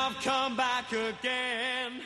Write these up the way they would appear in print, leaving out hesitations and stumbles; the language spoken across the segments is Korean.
I've come back again.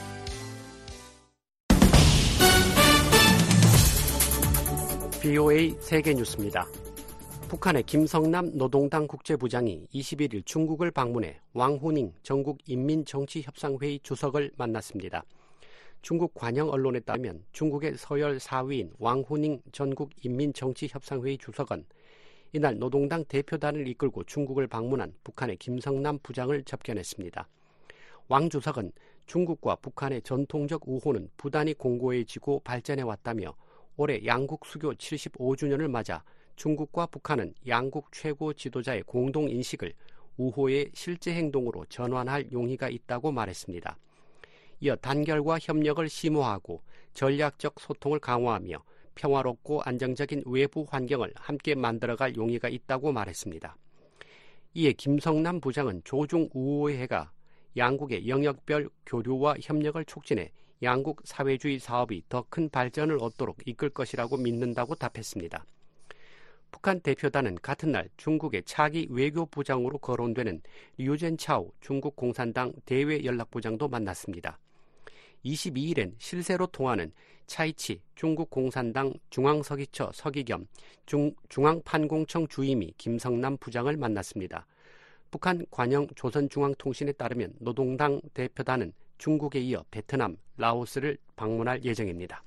BOA 세계뉴스입니다. 북한의 김성남 노동당 국제부장이 21일 중국을 방문해 왕후닝 전국인민정치협상회의 주석을 만났습니다. 중국 관영 언론에 따르면 중국의 서열 4위인 왕후닝 전국인민정치협상회의 주석은 이날 노동당 대표단을 이끌고 중국을 방문한 북한의 김성남 부장을 접견했습니다. 왕 주석은 중국과 북한의 전통적 우호는 부단히 공고해지고 발전해왔다며 올해 양국 수교 75주년을 맞아 중국과 북한은 양국 최고 지도자의 공동인식을 우호의 실제 행동으로 전환할 용의가 있다고 말했습니다. 이어 단결과 협력을 심화하고 전략적 소통을 강화하며 평화롭고 안정적인 외부 환경을 함께 만들어갈 용의가 있다고 말했습니다. 이에 김성남 부장은 조중 우호회가 양국의 영역별 교류와 협력을 촉진해 양국 사회주의 사업이 더 큰 발전을 얻도록 이끌 것이라고 믿는다고 답했습니다. 북한 대표단은 같은 날 중국의 차기 외교부장으로 거론되는 류젠차오 중국 공산당 대외연락부장도 만났습니다. 22일엔 실세로 통하는 차이치 중국 공산당 중앙서기처 서기 겸 중앙판공청 주임이 김성남 부장을 만났습니다. 북한 관영 조선중앙통신에 따르면 노동당 대표단은 중국에 이어 베트남, 라오스를 방문할 예정입니다.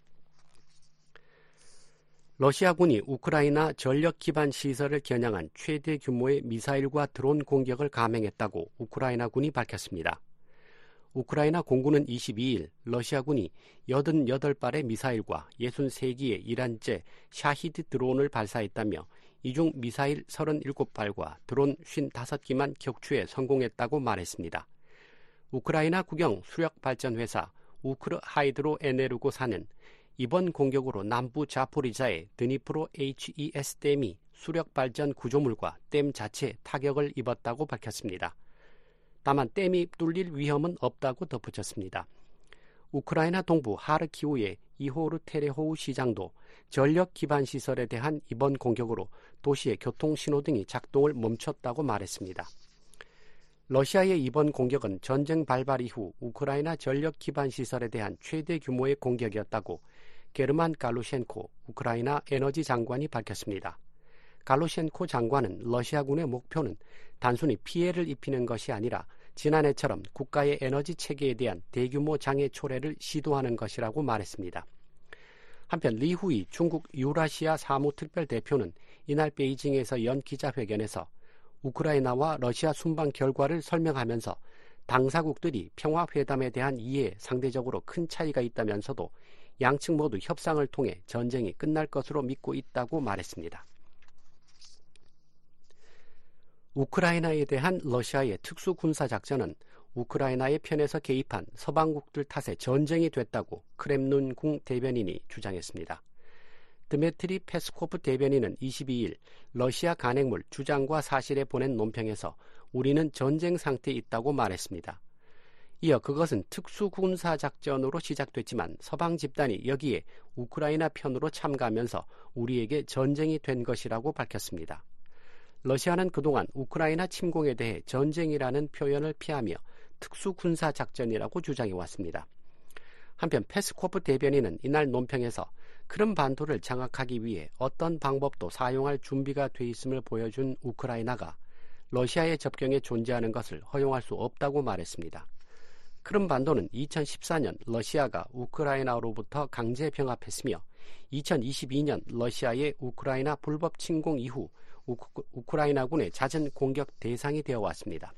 러시아군이 우크라이나 전력 기반 시설을 겨냥한 최대 규모의 미사일과 드론 공격을 감행했다고 우크라이나군이 밝혔습니다. 우크라이나 공군은 22일 러시아군이 88발의 미사일과 63기의 이란제 샤히드 드론을 발사했다며 이 중 미사일 37발과 드론 55기만 격추에 성공했다고 말했습니다. 우크라이나 국영 수력발전회사 우크르하이드로 에네르고사는 이번 공격으로 남부 자포리자의 드니프로 HES 댐이 수력발전 구조물과 댐 자체에 타격을 입었다고 밝혔습니다. 다만 댐이 뚫릴 위험은 없다고 덧붙였습니다. 우크라이나 동부 하르키우의 이호르 테레호우 시장도 전력 기반 시설에 대한 이번 공격으로 도시의 교통 신호등이 작동을 멈췄다고 말했습니다. 러시아의 이번 공격은 전쟁 발발 이후 우크라이나 전력 기반 시설에 대한 최대 규모의 공격이었다고 게르만 갈루셴코 우크라이나 에너지 장관이 밝혔습니다. 갈루셴코 장관은 러시아군의 목표는 단순히 피해를 입히는 것이 아니라 지난해처럼 국가의 에너지 체계에 대한 대규모 장애 초래를 시도하는 것이라고 말했습니다. 한편 리후이 중국 유라시아 사무특별대표는 이날 베이징에서 연 기자회견에서 우크라이나와 러시아 순방 결과를 설명하면서 당사국들이 평화회담에 대한 이해에 상대적으로 큰 차이가 있다면서도 양측 모두 협상을 통해 전쟁이 끝날 것으로 믿고 있다고 말했습니다. 우크라이나에 대한 러시아의 특수군사작전은 우크라이나의 편에서 개입한 서방국들 탓에 전쟁이 됐다고 크렘룬궁 대변인이 주장했습니다. 드메트리 페스코프 대변인은 22일 러시아 간행물 주장과 사실에 보낸 논평에서 우리는 전쟁 상태에 있다고 말했습니다. 이어 그것은 특수군사작전으로 시작됐지만 서방 집단이 여기에 우크라이나 편으로 참가하면서 우리에게 전쟁이 된 것이라고 밝혔습니다. 러시아는 그동안 우크라이나 침공에 대해 전쟁이라는 표현을 피하며 특수군사작전이라고 주장해왔습니다. 한편 페스코프 대변인은 이날 논평에서 크림반도를 장악하기 위해 어떤 방법도 사용할 준비가 돼 있음을 보여준 우크라이나가 러시아의 접경에 존재하는 것을 허용할 수 없다고 말했습니다. 크림반도는 2014년 러시아가 우크라이나로부터 강제 병합했으며 2022년 러시아의 우크라이나 불법 침공 이후 우크라이나군의 잦은 공격 대상이 되어 왔습니다.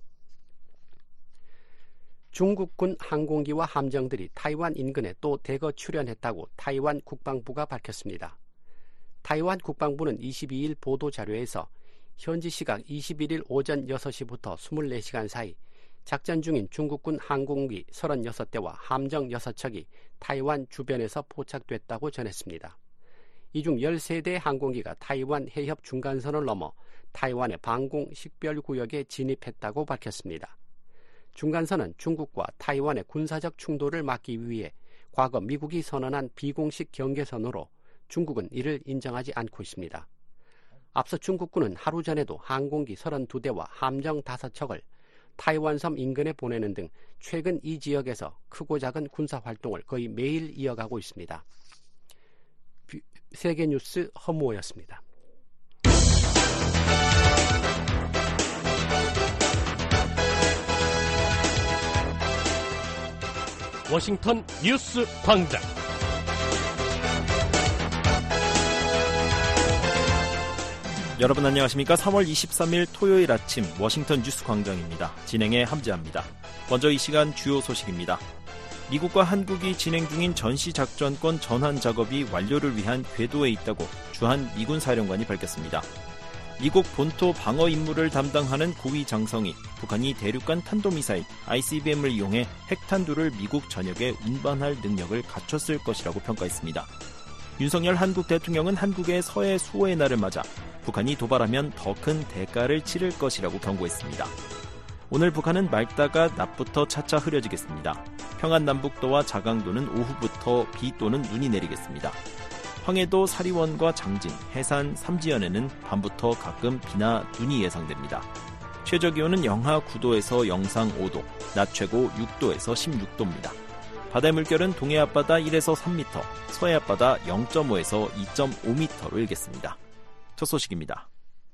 중국군 항공기와 함정들이 타이완 인근에 또 대거 출현했다고 타이완 국방부가 밝혔습니다. 타이완 국방부는 22일 보도자료에서 현지 시각 21일 오전 6시부터 24시간 사이 작전 중인 중국군 항공기 36대와 함정 6척이 타이완 주변에서 포착됐다고 전했습니다. 이 중 13대 항공기가 타이완 해협 중간선을 넘어 타이완의 방공 식별구역에 진입했다고 밝혔습니다. 중간선은 중국과 타이완의 군사적 충돌을 막기 위해 과거 미국이 선언한 비공식 경계선으로 중국은 이를 인정하지 않고 있습니다. 앞서 중국군은 하루 전에도 항공기 32대와 함정 5척을 타이완섬 인근에 보내는 등 최근 이 지역에서 크고 작은 군사 활동을 거의 매일 이어가고 있습니다. 세계뉴스 허무호였습니다. 워싱턴 뉴스 광장. 여러분 안녕하십니까? 3월 23일 토요일 아침 워싱턴 뉴스 광장입니다. 진행의 함재합니다. 먼저 이 시간 주요 소식입니다. 미국과 한국이 진행 중인 전시작전권 전환 작업이 완료를 위한 궤도에 있다고 주한 미군 사령관이 밝혔습니다. 미국 본토 방어 임무를 담당하는 고위 장성이 북한이 대륙간 탄도미사일 ICBM을 이용해 핵탄두를 미국 전역에 운반할 능력을 갖췄을 것이라고 평가했습니다. 윤석열 한국 대통령은 한국의 서해 수호의 날을 맞아 북한이 도발하면 더 큰 대가를 치를 것이라고 경고했습니다. 오늘 북한은 맑다가 낮부터 차차 흐려지겠습니다. 평안남북도와 자강도는 오후부터 비 또는 눈이 내리겠습니다. 황해도 사리원과 장진, 해산, 삼지연에는 밤부터 가끔 비나 눈이 예상됩니다. 최저기온은 영하 9도에서 영상 5도, 낮 최고 6도에서 16도입니다. 바다의 물결은 동해 앞바다 1에서 3m, 서해 앞바다 0.5에서 2.5m로 일겠습니다. 첫 소식입니다.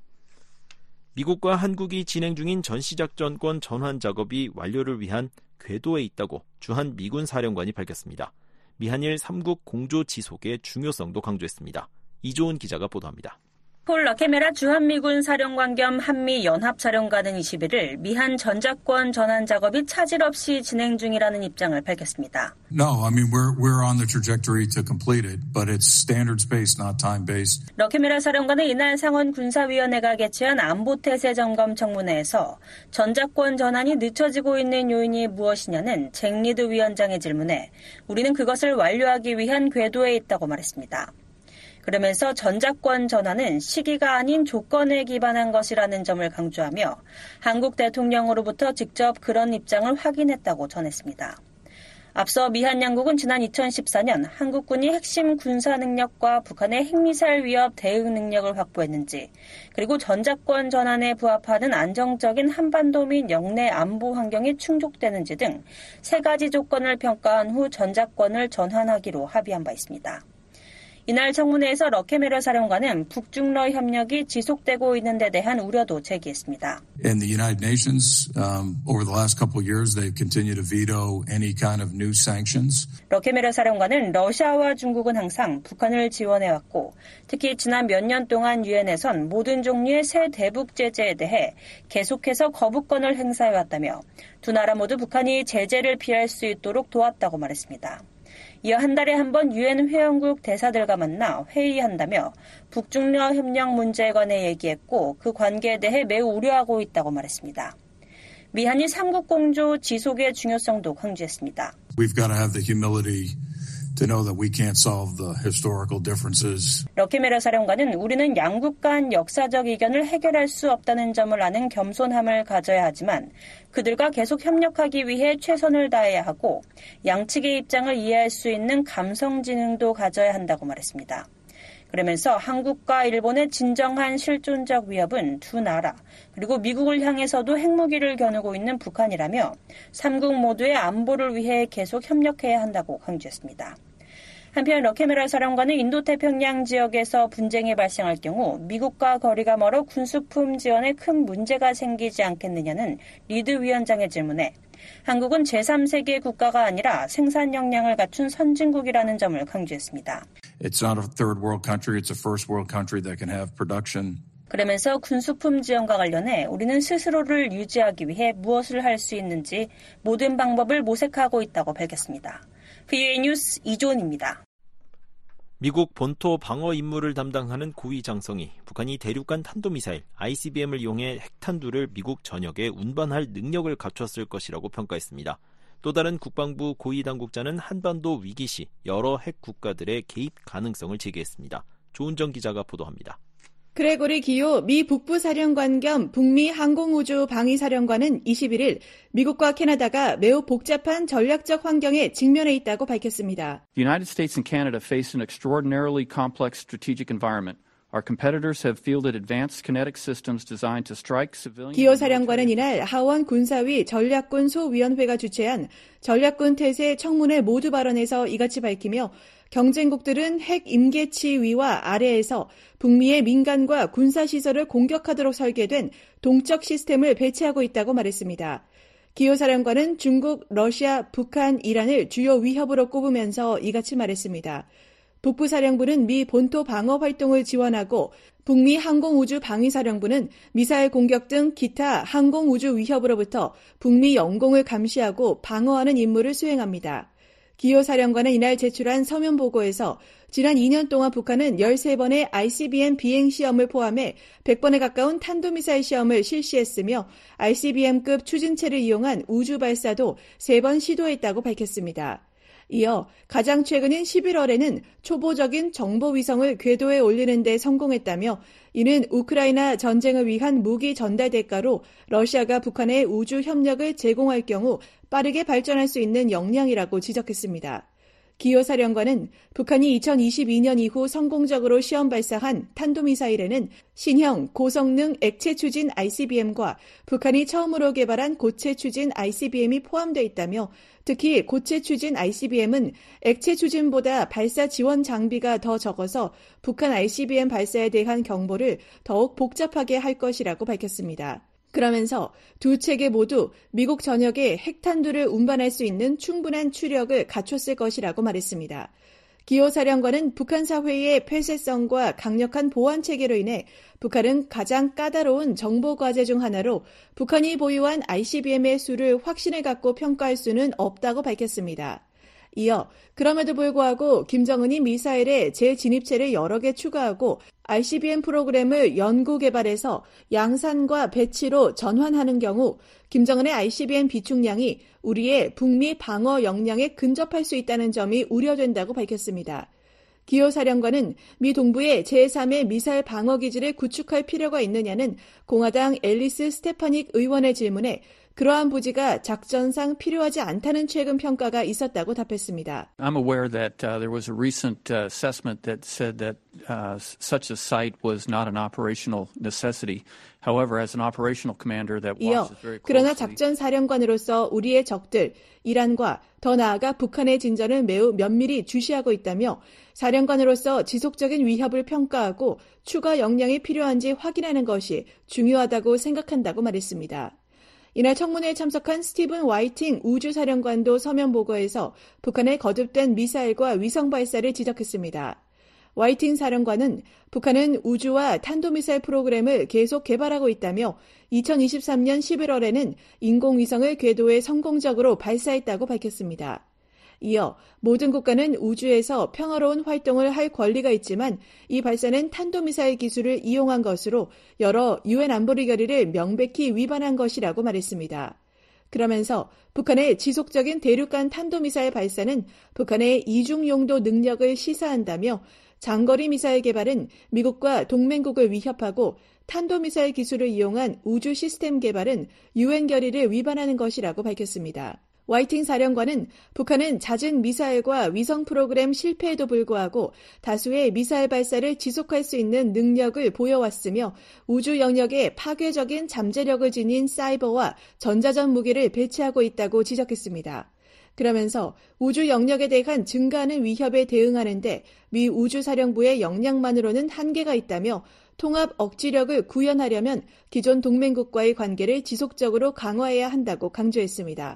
미국과 한국이 진행 중인 전시작전권 전환 작업이 완료를 위한 궤도에 있다고 주한 미군 사령관이 밝혔습니다. 미한일 3국 공조 지속의 중요성도 강조했습니다. 이조은 기자가 보도합니다. 폴 러케메라 주한미군 사령관 겸 한미연합사령관은 21일 미한 전작권 전환 작업이 차질 없이 진행 중이라는 입장을 밝혔습니다. No, I mean we're on the trajectory to complete it, but it's standards-based, not time-based. 러케메라 사령관은 이날 상원 군사위원회가 개최한 안보태세 점검 청문회에서 전작권 전환이 늦춰지고 있는 요인이 무엇이냐는 잭 리드 위원장의 질문에 우리는 그것을 완료하기 위한 궤도에 있다고 말했습니다. 그러면서 전작권 전환은 시기가 아닌 조건에 기반한 것이라는 점을 강조하며 한국 대통령으로부터 직접 그런 입장을 확인했다고 전했습니다. 앞서 미한 양국은 지난 2014년 한국군이 핵심 군사 능력과 북한의 핵미사일 위협 대응 능력을 확보했는지, 그리고 전작권 전환에 부합하는 안정적인 한반도 및 영내 안보 환경이 충족되는지 등 3가지 조건을 평가한 후 전작권을 전환하기로 합의한 바 있습니다. 이날 청문회에서 러케메러 사령관은 북중러 협력이 지속되고 있는 데 대한 우려도 제기했습니다. In the United Nations, over the last couple of years, they've continued to veto any kind of new sanctions. 러케메러 사령관은 러시아와 중국은 항상 북한을 지원해왔고, 특히 지난 몇 년 동안 유엔에선 모든 종류의 새 대북 제재에 대해 계속해서 거부권을 행사해왔다며 두 나라 모두 북한이 제재를 피할 수 있도록 도왔다고 말했습니다. 이어 한 달에 한 번 유엔 회원국 대사들과 만나 회의한다며 북중러 협력 문제에 관해 얘기했고 그 관계에 대해 매우 우려하고 있다고 말했습니다. 미한이 3국 공조 지속의 중요성도 강조했습니다. We've got to have the humility to know that we can't solve the historical differences. 러케메러 사령관은 우리는 양국 간 역사적 이견을 해결할 수 없다는 점을 아는 겸손함을 가져야 하지만 그들과 계속 협력하기 위해 최선을 다해야 하고 양측의 입장을 이해할 수 있는 감성지능도 가져야 한다고 말했습니다. 그러면서 한국과 일본의 진정한 실존적 위협은 두 나라 그리고 미국을 향해서도 핵무기를 겨누고 있는 북한이라며 3국 모두의 안보를 위해 계속 협력해야 한다고 강조했습니다. 한편 러케메러 사령관은 인도태평양 지역에서 분쟁이 발생할 경우 미국과 거리가 멀어 군수품 지원에 큰 문제가 생기지 않겠느냐는 리드 위원장의 질문에 한국은 제3세계 국가가 아니라 생산 역량을 갖춘 선진국이라는 점을 강조했습니다. It's not a third world country, it's a first world country that can have production. 그러면서 군수품 지원과 관련해 우리는 스스로를 유지하기 위해 무엇을 할 수 있는지 모든 방법을 모색하고 있다고 밝혔습니다. VOA 뉴스 이조은입니다. 미국 본토 방어 임무를 담당하는 고위 장성이 북한이 대륙간 탄도미사일 ICBM을 이용해 핵탄두를 미국 전역에 운반할 능력을 갖췄을 것이라고 평가했습니다. 또 다른 국방부 고위 당국자는 한반도 위기 시 여러 핵 국가들의 개입 가능성을 제기했습니다. 조은정 기자가 보도합니다. 그레고리 기요 미 북부사령관 겸 북미 항공우주 방위사령관은 21일 미국과 캐나다가 매우 복잡한 전략적 환경에 직면해 있다고 밝혔습니다. The United States and Canada face an extraordinarily complex strategic environment Our competitors have fielded advanced kinetic systems designed to strike civilian. 기호 사령관은 이날 하원 군사위 전략군 소위원회가 주최한 전략군 태세 청문회 모두 발언에서 이같이 밝히며 경쟁국들은 핵 임계치 위와 아래에서 북미의 민간과 군사시설을 공격하도록 설계된 동적 시스템을 배치하고 있다고 말했습니다. 기호 사령관은 중국, 러시아, 북한, 이란을 주요 위협으로 꼽으면서 이같이 말했습니다. 북부사령부는 미 본토 방어 활동을 지원하고 북미 항공우주방위사령부는 미사일 공격 등 기타 항공우주 위협으로부터 북미 영공을 감시하고 방어하는 임무를 수행합니다. 기호 사령관은 이날 제출한 서면 보고에서 지난 2년 동안 북한은 13번의 ICBM 비행 시험을 포함해 100번에 가까운 탄도미사일 시험을 실시했으며 ICBM급 추진체를 이용한 우주 발사도 3번 시도했다고 밝혔습니다. 이어 가장 최근인 11월에는 초보적인 정보위성을 궤도에 올리는 데 성공했다며 이는 우크라이나 전쟁을 위한 무기 전달 대가로 러시아가 북한에 우주 협력을 제공할 경우 빠르게 발전할 수 있는 역량이라고 지적했습니다. 기호 사령관은 북한이 2022년 이후 성공적으로 시험 발사한 탄도미사일에는 신형 고성능 액체 추진 ICBM과 북한이 처음으로 개발한 고체 추진 ICBM이 포함되어 있다며 특히 고체 추진 ICBM은 액체 추진보다 발사 지원 장비가 더 적어서 북한 ICBM 발사에 대한 경보를 더욱 복잡하게 할 것이라고 밝혔습니다. 그러면서 두 체계 모두 미국 전역에 핵탄두를 운반할 수 있는 충분한 추력을 갖췄을 것이라고 말했습니다. 기호 사령관은 북한 사회의 폐쇄성과 강력한 보안 체계로 인해 북한은 가장 까다로운 정보 과제 중 하나로 북한이 보유한 ICBM의 수를 확신을 갖고 평가할 수는 없다고 밝혔습니다. 이어 그럼에도 불구하고 김정은이 미사일에 재진입체를 여러 개 추가하고 ICBM 프로그램을 연구 개발해서 양산과 배치로 전환하는 경우 김정은의 ICBM 비축량이 우리의 북미 방어 역량에 근접할 수 있다는 점이 우려된다고 밝혔습니다. 기호 사령관은 미 동부의 제3의 미사일 방어 기지를 구축할 필요가 있느냐는 공화당 앨리스 스테파닉 의원의 질문에 그러한 부지가 작전상 필요하지 않다는 최근 평가가 있었다고 답했습니다. I'm aware that there was a recent assessment that said that such a site was not an operational necessity. However, as an operational commander that watches very closely. 그러나 작전 사령관으로서 우리의 적들 이란과 더 나아가 북한의 진전을 매우 면밀히 주시하고 있다며 사령관으로서 지속적인 위협을 평가하고 추가 역량이 필요한지 확인하는 것이 중요하다고 생각한다고 말했습니다. 이날 청문회에 참석한 스티븐 와이팅 우주사령관도 서면 보고에서 북한의 거듭된 미사일과 위성 발사를 지적했습니다. 와이팅 사령관은 북한은 우주와 탄도미사일 프로그램을 계속 개발하고 있다며 2023년 11월에는 인공위성을 궤도에 성공적으로 발사했다고 밝혔습니다. 이어 모든 국가는 우주에서 평화로운 활동을 할 권리가 있지만 이 발사는 탄도미사일 기술을 이용한 것으로 여러 유엔 안보리 결의를 명백히 위반한 것이라고 말했습니다. 그러면서 북한의 지속적인 대륙간 탄도미사일 발사는 북한의 이중 용도 능력을 시사한다며 장거리 미사일 개발은 미국과 동맹국을 위협하고 탄도미사일 기술을 이용한 우주 시스템 개발은 유엔 결의를 위반하는 것이라고 밝혔습니다. 와이팅 사령관은 북한은 잦은 미사일과 위성 프로그램 실패에도 불구하고 다수의 미사일 발사를 지속할 수 있는 능력을 보여왔으며 우주 영역에 파괴적인 잠재력을 지닌 사이버와 전자전 무기를 배치하고 있다고 지적했습니다. 그러면서 우주 영역에 대한 증가하는 위협에 대응하는 데 미 우주사령부의 역량만으로는 한계가 있다며 통합 억지력을 구현하려면 기존 동맹국과의 관계를 지속적으로 강화해야 한다고 강조했습니다.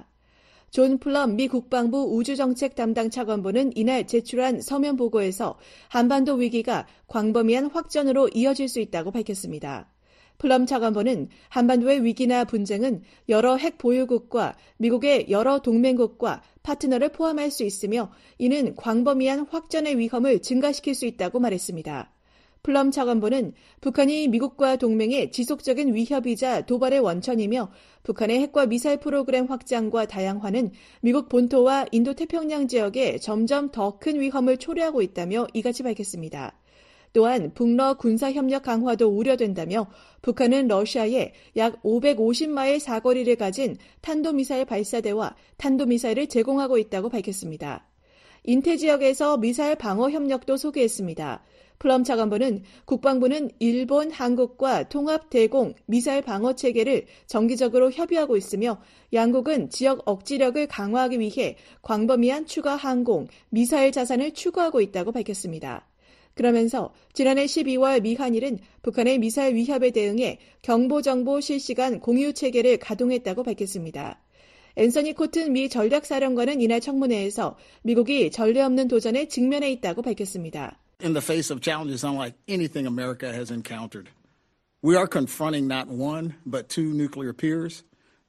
존 플럼 미 국방부 우주정책 담당 차관보는 이날 제출한 서면 보고에서 한반도 위기가 광범위한 확전으로 이어질 수 있다고 밝혔습니다. 플럼 차관보는 한반도의 위기나 분쟁은 여러 핵 보유국과 미국의 여러 동맹국과 파트너를 포함할 수 있으며 이는 광범위한 확전의 위험을 증가시킬 수 있다고 말했습니다. 플럼 차관보는 북한이 미국과 동맹의 지속적인 위협이자 도발의 원천이며 북한의 핵과 미사일 프로그램 확장과 다양화는 미국 본토와 인도태평양 지역에 점점 더 큰 위험을 초래하고 있다며 이같이 밝혔습니다. 또한 북러 군사협력 강화도 우려된다며 북한은 러시아에 약 550마일 사거리를 가진 탄도미사일 발사대와 탄도미사일을 제공하고 있다고 밝혔습니다. 인태 지역에서 미사일 방어 협력도 소개했습니다. 플럼 차관보는 국방부는 일본, 한국과 통합 대공 미사일 방어 체계를 정기적으로 협의하고 있으며 양국은 지역 억지력을 강화하기 위해 광범위한 추가 항공, 미사일 자산을 추구하고 있다고 밝혔습니다. 그러면서 지난해 12월 미한일은 북한의 미사일 위협에 대응해 경보정보 실시간 공유 체계를 가동했다고 밝혔습니다. 앤서니 코튼 미 전략사령관은 이날 청문회에서 미국이 전례 없는 도전에 직면해 있다고 밝혔습니다. In the face of challenges unlike anything America has encountered, we are confronting not one but two nuclear peers.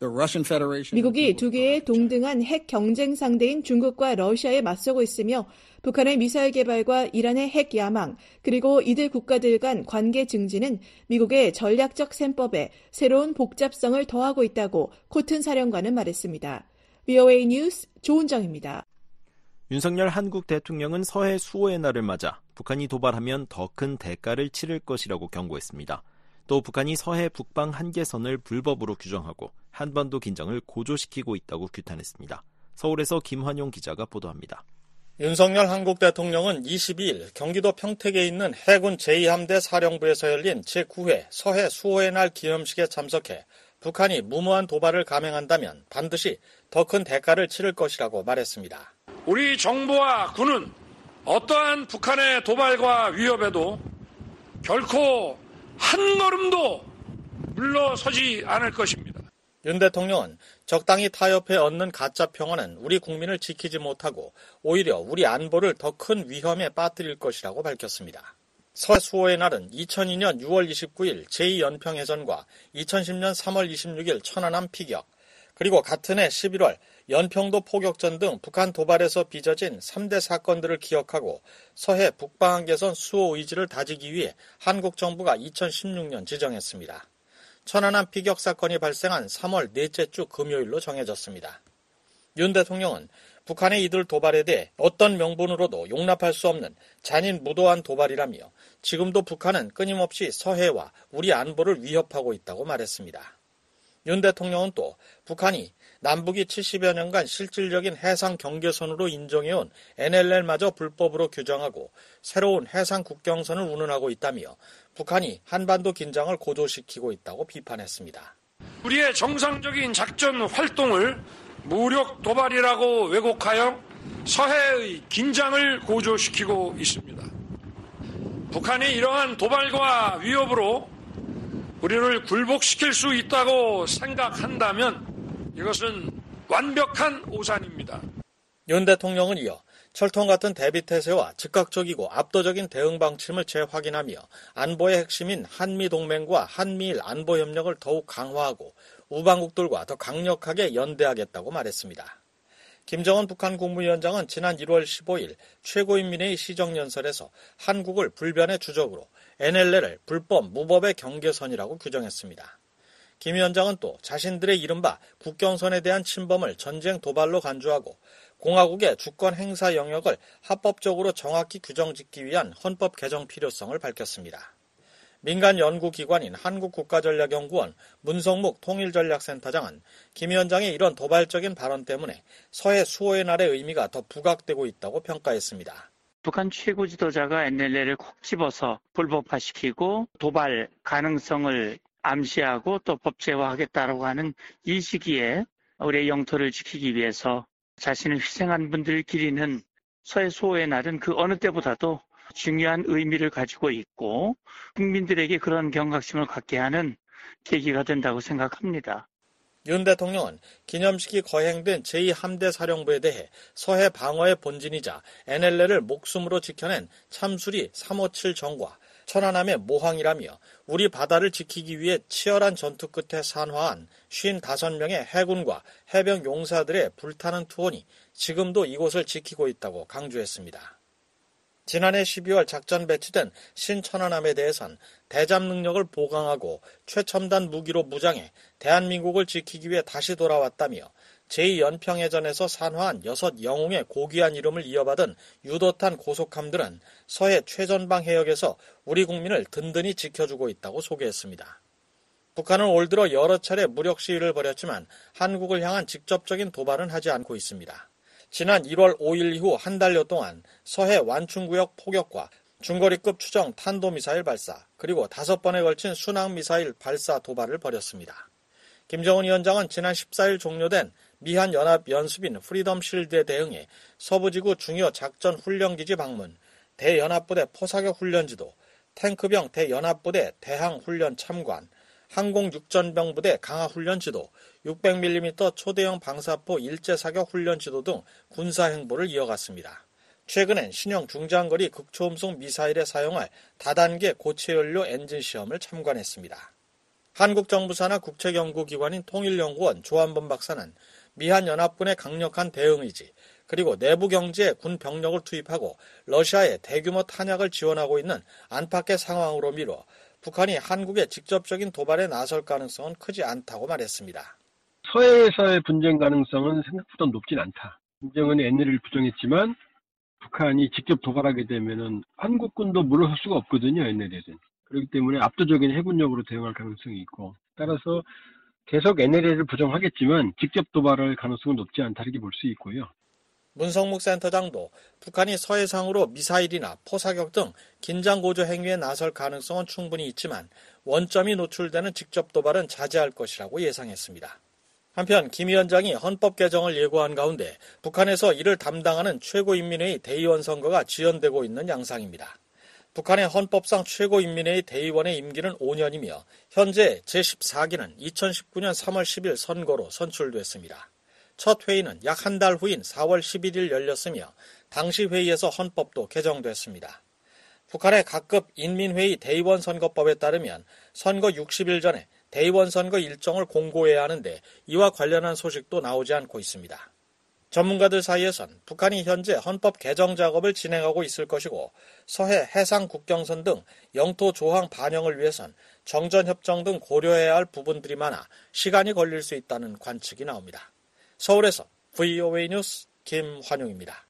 미국이 두 개의 동등한 핵 경쟁 상대인 중국과 러시아에 맞서고 있으며 북한의 미사일 개발과 이란의 핵 야망, 그리고 이들 국가들 간 관계 증진은 미국의 전략적 셈법에 새로운 복잡성을 더하고 있다고 코튼 사령관은 말했습니다. VOA 뉴스 조은정입니다. 윤석열 한국 대통령은 서해 수호의 날을 맞아 북한이 도발하면 더 큰 대가를 치를 것이라고 경고했습니다. 또 북한이 서해 북방 한계선을 불법으로 규정하고 한반도 긴장을 고조시키고 있다고 규탄했습니다. 서울에서 김환용 기자가 보도합니다. 윤석열 한국 대통령은 22일 경기도 평택에 있는 해군 제2함대 사령부에서 열린 제9회 서해 수호의 날 기념식에 참석해 북한이 무모한 도발을 감행한다면 반드시 더 큰 대가를 치를 것이라고 말했습니다. 우리 정부와 군은 어떠한 북한의 도발과 위협에도 결코 한 걸음도 물러서지 않을 것입니다. 윤 대통령은 적당히 타협해 얻는 가짜 평화는 우리 국민을 지키지 못하고 오히려 우리 안보를 더 큰 위험에 빠뜨릴 것이라고 밝혔습니다. 서해 수호의 날은 2002년 6월 29일 제2연평해전과 2010년 3월 26일 천안함 피격, 그리고 같은 해 11월 연평도 포격전 등 북한 도발에서 빚어진 3대 사건들을 기억하고 서해 북방한계선 수호 의지를 다지기 위해 한국 정부가 2016년 지정했습니다. 천안함 피격 사건이 발생한 3월 넷째 주 금요일로 정해졌습니다. 윤 대통령은 북한의 이들 도발에 대해 어떤 명분으로도 용납할 수 없는 잔인 무도한 도발이라며 지금도 북한은 끊임없이 서해와 우리 안보를 위협하고 있다고 말했습니다. 윤 대통령은 또 북한이 남북이 70여 년간 실질적인 해상 경계선으로 인정해온 NLL마저 불법으로 규정하고 새로운 해상 국경선을 운운하고 있다며 북한이 한반도 긴장을 고조시키고 있다고 비판했습니다. 우리의 정상적인 작전 활동을 무력 도발이라고 왜곡하여 서해의 긴장을 고조시키고 있습니다. 북한이 이러한 도발과 위협으로 우리를 굴복시킬 수 있다고 생각한다면 이것은 완벽한 오산입니다. 윤 대통령은 이어 철통 같은 대비태세와 즉각적이고 압도적인 대응 방침을 재확인하며 안보의 핵심인 한미동맹과 한미일 안보협력을 더욱 강화하고 우방국들과 더 강력하게 연대하겠다고 말했습니다. 김정은 북한 국무위원장은 지난 1월 15일 최고인민회의 시정연설에서 한국을 불변의 주적으로 NLL을 불법 무법의 경계선이라고 규정했습니다. 김 위원장은 또 자신들의 이른바 국경선에 대한 침범을 전쟁 도발로 간주하고 공화국의 주권 행사 영역을 합법적으로 정확히 규정짓기 위한 헌법 개정 필요성을 밝혔습니다. 민간 연구기관인 한국국가전략연구원 문성묵 통일전략센터장은 김 위원장의 이런 도발적인 발언 때문에 서해 수호의 날의 의미가 더 부각되고 있다고 평가했습니다. 북한 최고 지도자가 NLL을 콕 집어서 불법화시키고 도발 가능성을 암시하고 또 법제화하겠다라고 하는 이 시기에 우리의 영토를 지키기 위해서 자신을 희생한 분들 기리는 서해 수호의 날은 그 어느 때보다도 중요한 의미를 가지고 있고 국민들에게 그런 경각심을 갖게 하는 계기가 된다고 생각합니다. 윤 대통령은 기념식이 거행된 제2함대 사령부에 대해 서해 방어의 본진이자 NLL을 목숨으로 지켜낸 참수리 357 정과 천안함의 모항이라며 우리 바다를 지키기 위해 치열한 전투 끝에 산화한 55명의 해군과 해병 용사들의 불타는 투혼이 지금도 이곳을 지키고 있다고 강조했습니다. 지난해 12월 작전 배치된 신천안함에 대해선 대잠 능력을 보강하고 최첨단 무기로 무장해 대한민국을 지키기 위해 다시 돌아왔다며 제2연평해전에서 산화한 6 영웅의 고귀한 이름을 이어받은 유도탄 고속함들은 서해 최전방 해역에서 우리 국민을 든든히 지켜주고 있다고 소개했습니다. 북한은 올 들어 여러 차례 무력 시위를 벌였지만 한국을 향한 직접적인 도발은 하지 않고 있습니다. 지난 1월 5일 이후 한 달여 동안 서해 완충구역 포격과 중거리급 추정 탄도미사일 발사, 그리고 5번에 걸친 순항미사일 발사 도발을 벌였습니다. 김정은 위원장은 지난 14일 종료된 미한 연합 연습인 프리덤 실드에 대응해 서부지구 중요 작전 훈련기지 방문, 대연합부대 포사격 훈련지도, 탱크병 대연합부대 대항 훈련 참관, 항공육전병 부대 강화 훈련 지도, 600mm 초대형 방사포 일제 사격 훈련 지도 등 군사 행보를 이어갔습니다. 최근엔 신형 중장거리 극초음속 미사일에 사용할 다단계 고체 연료 엔진 시험을 참관했습니다. 한국 정부 산하 국책연구기관인 통일연구원 조한범 박사는 미한 연합군의 강력한 대응 의지, 그리고 내부 경제에 군 병력을 투입하고 러시아의 대규모 탄약을 지원하고 있는 안팎의 상황으로 미뤄 북한이 한국의 직접적인 도발에 나설 가능성은 크지 않다고 말했습니다. 서해에서의 분쟁 가능성은 생각보다 높진 않다. 김정은이 NLL을 부정했지만 북한이 직접 도발하게 되면은 한국군도 물러설 수가 없거든요, NLL은. 그렇기 때문에 압도적인 해군력으로 대응할 가능성이 있고, 따라서 계속 NLL을 부정하겠지만 직접 도발할 가능성은 높지 않다 이렇게 볼 수 있고요. 문성묵 센터장도 북한이 서해상으로 미사일이나 포사격 등 긴장고조 행위에 나설 가능성은 충분히 있지만 원점이 노출되는 직접 도발은 자제할 것이라고 예상했습니다. 한편 김 위원장이 헌법 개정을 예고한 가운데 북한에서 이를 담당하는 최고인민회의 대의원 선거가 지연되고 있는 양상입니다. 북한의 헌법상 최고인민회의 대의원의 임기는 5년이며 현재 제14기는 2019년 3월 10일 선거로 선출됐습니다. 첫 회의는 약 한 달 후인 4월 11일 열렸으며 당시 회의에서 헌법도 개정됐습니다. 북한의 각급 인민회의 대의원 선거법에 따르면 선거 60일 전에 대의원 선거 일정을 공고해야 하는데 이와 관련한 소식도 나오지 않고 있습니다. 전문가들 사이에선 북한이 현재 헌법 개정 작업을 진행하고 있을 것이고 서해 해상 국경선 등 영토 조항 반영을 위해선 정전협정 등 고려해야 할 부분들이 많아 시간이 걸릴 수 있다는 관측이 나옵니다. 서울에서 VOA 뉴스 김환용입니다.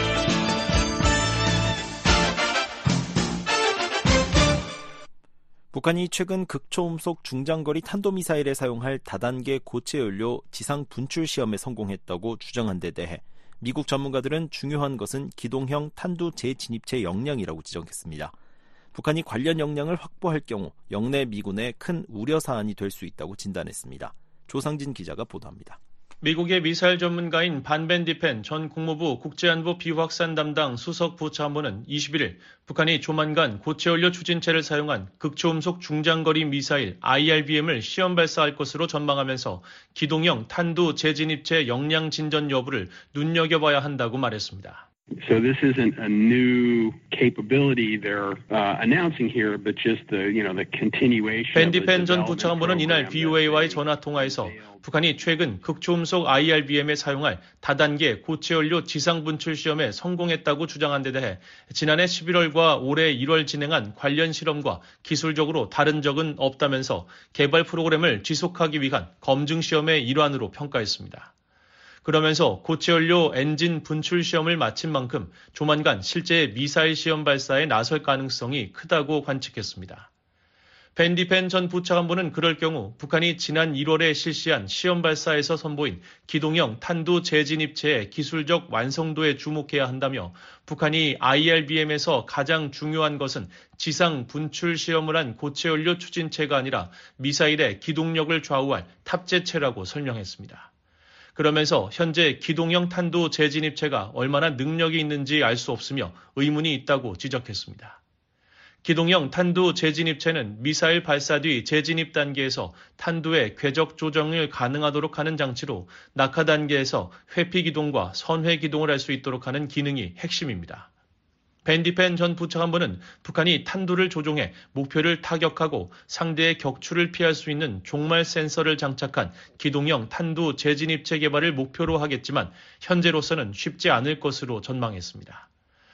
북한이 최근 극초음속 중장거리 탄도미사일에 사용할 다단계 고체 연료 지상 분출 시험에 성공했다고 주장한 데 대해 미국 전문가들은 중요한 것은 기동형 탄두 재진입체 역량이라고 지적했습니다. 북한이 관련 역량을 확보할 경우 영내 미군에 큰 우려 사안이 될 수 있다고 진단했습니다. 조상진 기자가 보도합니다. 미국의 미사일 전문가인 반 벤디펜 전 국무부 국제안보 비확산 담당 수석 부차관은 21일 북한이 조만간 고체연료 추진체를 사용한 극초음속 중장거리 미사일 IRBM을 시험 발사할 것으로 전망하면서 기동형 탄두 재진입체 역량 진전 여부를 눈여겨봐야 한다고 말했습니다. So this isn't a new capability they're announcing here, but just the continuation. 밴디펜 전 부차관은 이날 VOA와의 전화 통화에서 북한이 최근 극초음속 IRBM에 사용할 다단계 고체연료 지상 분출 시험에 성공했다고 주장한 데 대해 지난해 11월과 올해 1월 진행한 관련 실험과 기술적으로 다른 적은 없다면서 개발 프로그램을 지속하기 위한 검증 시험의 일환으로 평가했습니다. 그러면서 고체연료 엔진 분출 시험을 마친 만큼 조만간 실제 미사일 시험 발사에 나설 가능성이 크다고 관측했습니다. 밴디펜 전 부차관보는 그럴 경우 북한이 지난 1월에 실시한 시험 발사에서 선보인 기동형 탄두 재진입체의 기술적 완성도에 주목해야 한다며 북한이 IRBM에서 가장 중요한 것은 지상 분출 시험을 한 고체연료 추진체가 아니라 미사일의 기동력을 좌우할 탑재체라고 설명했습니다. 그러면서 현재 기동형 탄두 재진입체가 얼마나 능력이 있는지 알 수 없으며 의문이 있다고 지적했습니다. 기동형 탄두 재진입체는 미사일 발사 뒤 재진입 단계에서 탄두의 궤적 조정을 가능하도록 하는 장치로 낙하 단계에서 회피 기동과 선회 기동을 할 수 있도록 하는 기능이 핵심입니다. 밴디펜 전 부차관보는 북한이 탄두를 조종해 목표를 타격하고 상대의 격추를 피할 수 있는 종말 센서를 장착한 기동형 탄두 재진입체 개발을 목표로 하겠지만 현재로서는 쉽지 않을 것으로 전망했습니다.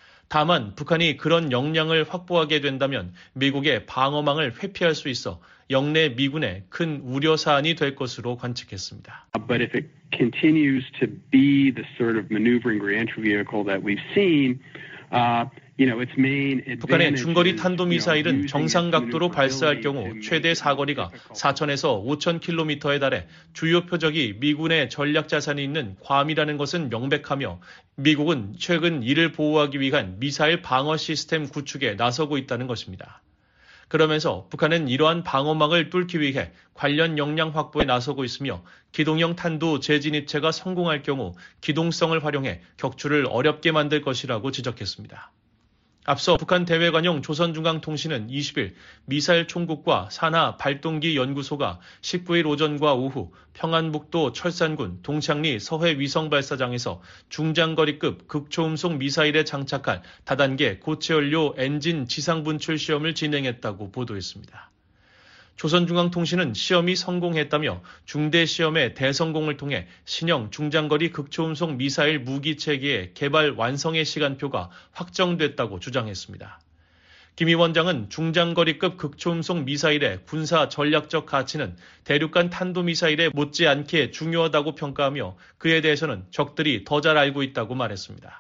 다만 북한이 그런 역량을 확보하게 된다면 미국의 방어망을 회피할 수 있어 영내 미군에 큰 우려 사안이 될 것으로 관측했습니다. But if it continues to be the sort of maneuvering reentry vehicle that we've seen, 북한의 중거리 탄도미사일은 정상 각도로 발사할 경우 최대 사거리가 4,000에서 5,000km에 달해 주요 표적이 미군의 전략 자산이 있는 괌이라는 것은 명백하며 미국은 최근 이를 보호하기 위한 미사일 방어 시스템 구축에 나서고 있다는 것입니다. 그러면서 북한은 이러한 방어망을 뚫기 위해 관련 역량 확보에 나서고 있으며 기동형 탄도 재진입체가 성공할 경우 기동성을 활용해 격추를 어렵게 만들 것이라고 지적했습니다. 앞서 북한 대외관용 조선중앙통신은 20일 미사일 총국과 산하 발동기 연구소가 19일 오전과 오후 평안북도 철산군 동창리 서해 위성발사장에서 중장거리급 극초음속 미사일에 장착할 다단계 고체연료 엔진 지상분출 시험을 진행했다고 보도했습니다. 조선중앙통신은 시험이 성공했다며 중대 시험의 대성공을 통해 신형 중장거리 극초음속 미사일 무기체계의 개발 완성의 시간표가 확정됐다고 주장했습니다. 김 위원장은 중장거리급 극초음속 미사일의 군사 전략적 가치는 대륙간 탄도미사일에 못지않게 중요하다고 평가하며 그에 대해서는 적들이 더 잘 알고 있다고 말했습니다.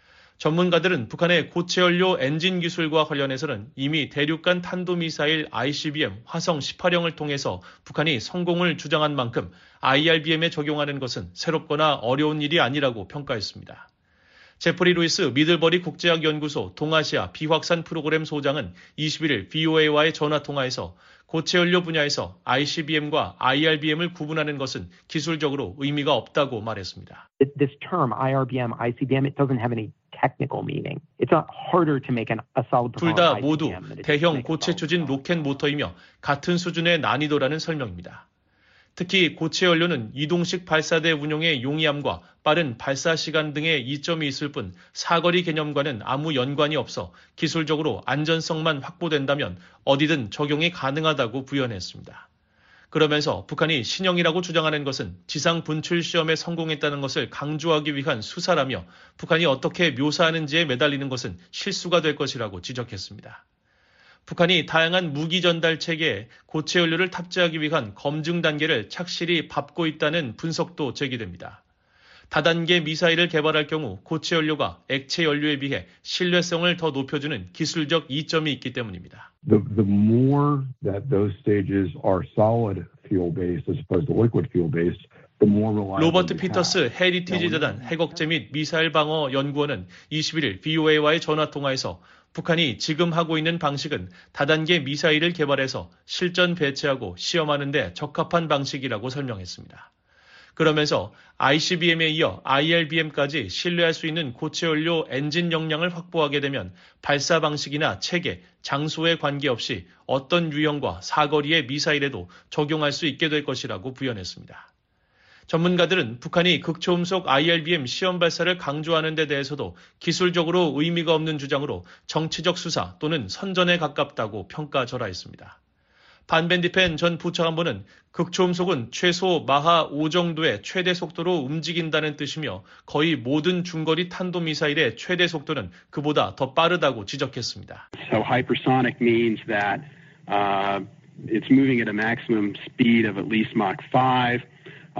전문가들은 북한의 고체연료 엔진 기술과 관련해서는 이미 대륙간 탄도미사일 ICBM 화성 18형을 통해서 북한이 성공을 주장한 만큼 IRBM에 적용하는 것은 새롭거나 어려운 일이 아니라고 평가했습니다. 제프리 루이스 미들버리 국제학연구소 동아시아 비확산 프로그램 소장은 21일 VOA와의 전화통화에서 고체연료 분야에서 ICBM과 IRBM을 구분하는 것은 기술적으로 의미가 없다고 말했습니다. This term IRBM, ICBM, it doesn't have any technical meaning. It's harder to make a solid 둘 다 모두 대형 고체 추진 로켓 모터이며 같은 수준의 난이도라는 설명입니다. 특히 고체 연료는 이동식 발사대 운용의 용이함과 빠른 발사 시간 등의 이점이 있을 뿐 사거리 개념과는 아무 연관이 없어 기술적으로 안전성만 확보된다면 어디든 적용이 가능하다고 부연했습니다. 그러면서 북한이 신형이라고 주장하는 것은 지상 분출 시험에 성공했다는 것을 강조하기 위한 수사라며 북한이 어떻게 묘사하는지에 매달리는 것은 실수가 될 것이라고 지적했습니다. 북한이 다양한 무기 전달 체계에 고체 연료를 탑재하기 위한 검증 단계를 착실히 밟고 있다는 분석도 제기됩니다. 다단계 미사일을 개발할 경우 고체 연료가 액체 연료에 비해 신뢰성을 더 높여주는 기술적 이점이 있기 때문입니다. The more that those stages are solid fuel-based as opposed to liquid fuel-based, 로버트 피터스 헤리티지 재단 핵억제 및 미사일 방어 연구원은 21일 VOA와의 전화통화에서 북한이 지금 하고 있는 방식은 다단계 미사일을 개발해서 실전 배치하고 시험하는 데 적합한 방식이라고 설명했습니다. 그러면서 ICBM에 이어 IRBM까지 신뢰할 수 있는 고체 연료 엔진 역량을 확보하게 되면 발사 방식이나 체계, 장소에 관계없이 어떤 유형과 사거리의 미사일에도 적용할 수 있게 될 것이라고 부연했습니다. 전문가들은 북한이 극초음속 IRBM 시험 발사를 강조하는 데 대해서도 기술적으로 의미가 없는 주장으로 정치적 수사 또는 선전에 가깝다고 평가절하했습니다. 반벤디펜 전 부차관보는 극초음속은 최소 마하 5 정도의 최대 속도로 움직인다는 뜻이며 거의 모든 중거리 탄도미사일의 최대 속도는 그보다 더 빠르다고 지적했습니다. So hypersonic means that it's moving at a maximum speed of at least Mach 5.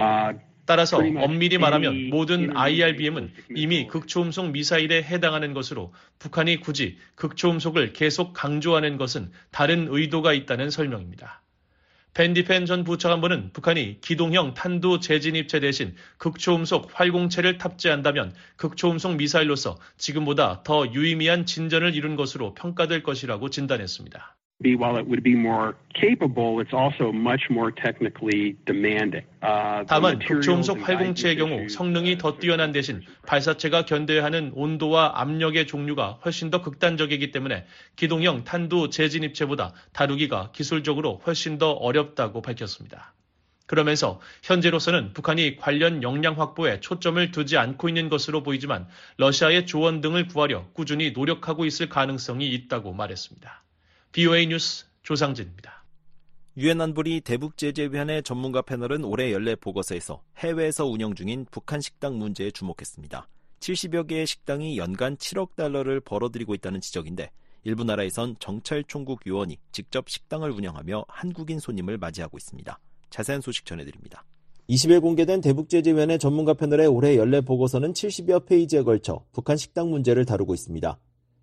따라서 엄밀히 말하면 모든 IRBM은 이미 극초음속 미사일에 해당하는 것으로 북한이 굳이 극초음속을 계속 강조하는 것은 다른 의도가 있다는 설명입니다. 밴디펜 전 부차관보는 북한이 기동형 탄도 재진입체 대신 극초음속 활공체를 탑재한다면 극초음속 미사일로서 지금보다 더 유의미한 진전을 이룬 것으로 평가될 것이라고 진단했습니다. While it would be more capable, it's also much more technically demanding. 다만 극초음속 활공체의 경우 성능이 더 뛰어난 대신 발사체가 견뎌야 하는 온도와 압력의 종류가 훨씬 더 극단적이기 때문에 기동형 탄도 재진입체보다 다루기가 기술적으로 훨씬 더 어렵다고 밝혔습니다. 그러면서 현재로서는 북한이 관련 역량 확보에 초점을 두지 않고 있는 것으로 보이지만 러시아의 조언 등을 구하려 꾸준히 노력하고 있을 가능성이 있다고 말했습니다. BOA 뉴스 조상진입니다. 유엔 안보리 대북제재위원회 전문가 패널은 올해 연례 보고서에서 해외에서 운영 중인 북한 식당 문제에 주목했습니다. 70여 개의 식당이 연간 7억 달러를 벌어들이고 있다는 지적인데 일부 나라에선 정찰총국 요원이 직접 식당을 운영하며 한국인 손님을 맞이하고 있습니다. 자세한 소식 전해드립니다. 20일 공개된 대북제재위원회 전문가 패널의 올해 연례 보고서는 70여 페이지에 걸쳐 북한 식당 문제를 다루고 있습니다.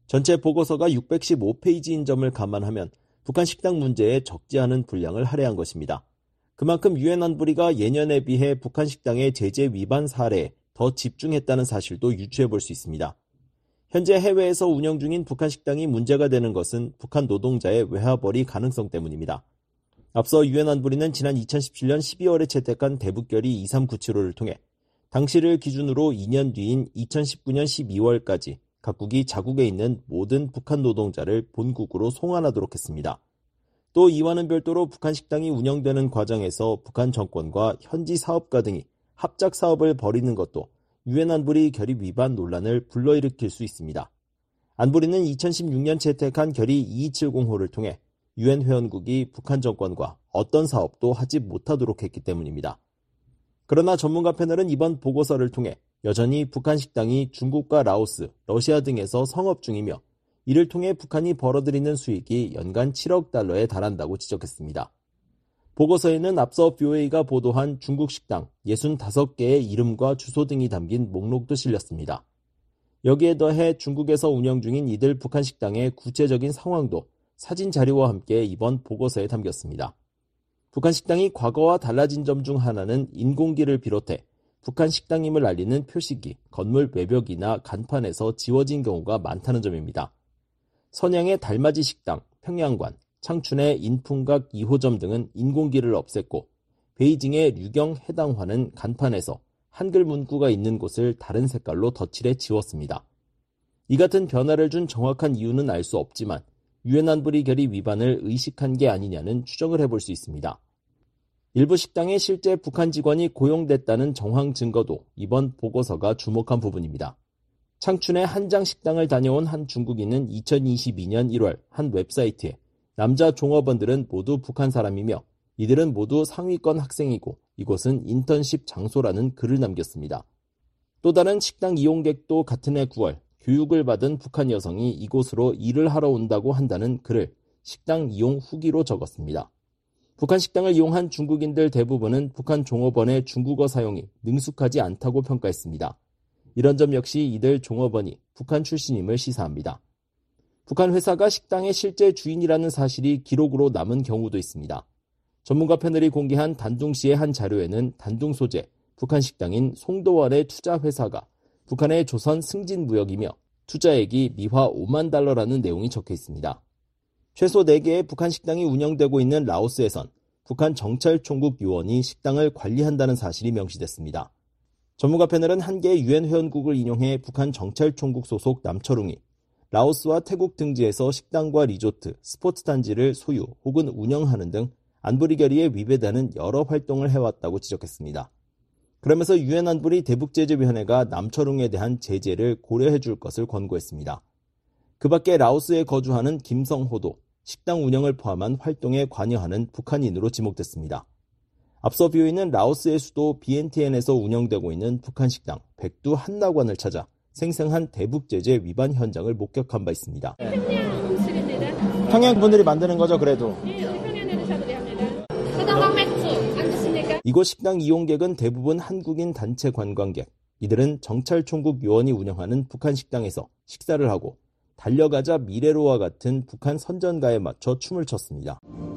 전체 보고서가 615페이지인 점을 감안하면 북한 식당 문제에 적지 않은 분량을 할애한 것입니다. 그만큼 유엔 안보리가 예년에 비해 북한 식당의 제재 위반 사례에 더 집중했다는 사실도 유추해 볼 수 있습니다. 현재 해외에서 운영 중인 북한 식당이 문제가 되는 것은 북한 노동자의 외화벌이 가능성 때문입니다. 앞서 유엔 안보리는 지난 2017년 12월에 채택한 대북결의 2397호를 통해 당시를 기준으로 2년 뒤인 2019년 12월까지 각국이 자국에 있는 모든 북한 노동자를 본국으로 송환하도록 했습니다. 또 이와는 별도로 북한 식당이 운영되는 과정에서 북한 정권과 현지 사업가 등이 합작 사업을 벌이는 것도 유엔 안보리 결의 위반 논란을 불러일으킬 수 있습니다. 안보리는 2016년 채택한 결의 2270호를 통해 유엔 회원국이 북한 정권과 어떤 사업도 하지 못하도록 했기 때문입니다. 그러나 전문가 패널은 이번 보고서를 통해 여전히 북한 식당이 중국과 라오스, 러시아 등에서 성업 중이며 이를 통해 북한이 벌어들이는 수익이 연간 7억 달러에 달한다고 지적했습니다. 보고서에는 앞서 VOA가 보도한 중국 식당 65개의 이름과 주소 등이 담긴 목록도 실렸습니다. 여기에 더해 중국에서 운영 중인 이들 북한 식당의 구체적인 상황도 사진 자료와 함께 이번 보고서에 담겼습니다. 북한 식당이 과거와 달라진 점 중 하나는 인공기를 비롯해 북한 식당임을 알리는 표식이 건물 외벽이나 간판에서 지워진 경우가 많다는 점입니다. 선양의 달맞이 식당, 평양관, 창춘의 인풍각 2호점 등은 인공기를 없앴고 베이징의 류경 해당화는 간판에서 한글 문구가 있는 곳을 다른 색깔로 덧칠해 지웠습니다. 이 같은 변화를 준 정확한 이유는 알 수 없지만 유엔 안보리 결의 위반을 의식한 게 아니냐는 추정을 해볼 수 있습니다. 일부 식당에 실제 북한 직원이 고용됐다는 정황 증거도 이번 보고서가 주목한 부분입니다. 창춘의 한장 식당을 다녀온 한 중국인은 2022년 1월 한 웹사이트에 남자 종업원들은 모두 북한 사람이며 이들은 모두 상위권 학생이고 이곳은 인턴십 장소라는 글을 남겼습니다. 또 다른 식당 이용객도 같은 해 9월 교육을 받은 북한 여성이 이곳으로 일을 하러 온다고 한다는 글을 식당 이용 후기로 적었습니다. 북한 식당을 이용한 중국인들 대부분은 북한 종업원의 중국어 사용이 능숙하지 않다고 평가했습니다. 이런 점 역시 이들 종업원이 북한 출신임을 시사합니다. 북한 회사가 식당의 실제 주인이라는 사실이 기록으로 남은 경우도 있습니다. 전문가 패널이 공개한 단둥시의 한 자료에는 단둥 소재 북한 식당인 송도원의 투자 회사가 북한의 조선 승진무역이며 투자액이 미화 5만 달러라는 내용이 적혀 있습니다. 최소 4개의 북한 식당이 운영되고 있는 라오스에선 북한 정찰총국 요원이 식당을 관리한다는 사실이 명시됐습니다. 전문가 패널은 한 개의 유엔 회원국을 인용해 북한 정찰총국 소속 남철웅이 라오스와 태국 등지에서 식당과 리조트, 스포츠 단지를 소유 혹은 운영하는 등 안보리 결의에 위배되는 여러 활동을 해왔다고 지적했습니다. 그러면서 유엔 안보리 대북제재위원회가 남철웅에 대한 제재를 고려해 줄 것을 권고했습니다. 그 밖에 라오스에 거주하는 김성호도 식당 운영을 포함한 활동에 관여하는 북한인으로 지목됐습니다. 앞서 VOA는 라오스의 수도 비엔티엔에서 운영되고 있는 북한 식당 백두 한나관을 찾아 생생한 대북제재 위반 현장을 목격한 바 있습니다. 평양 분들이 만드는 거죠, 그래도? 이곳 식당 이용객은 대부분 한국인 단체 관광객. 이들은 정찰총국 요원이 운영하는 북한 식당에서 식사를 하고 달려가자 미래로와 같은 북한 선전가에 맞춰 춤을 췄습니다.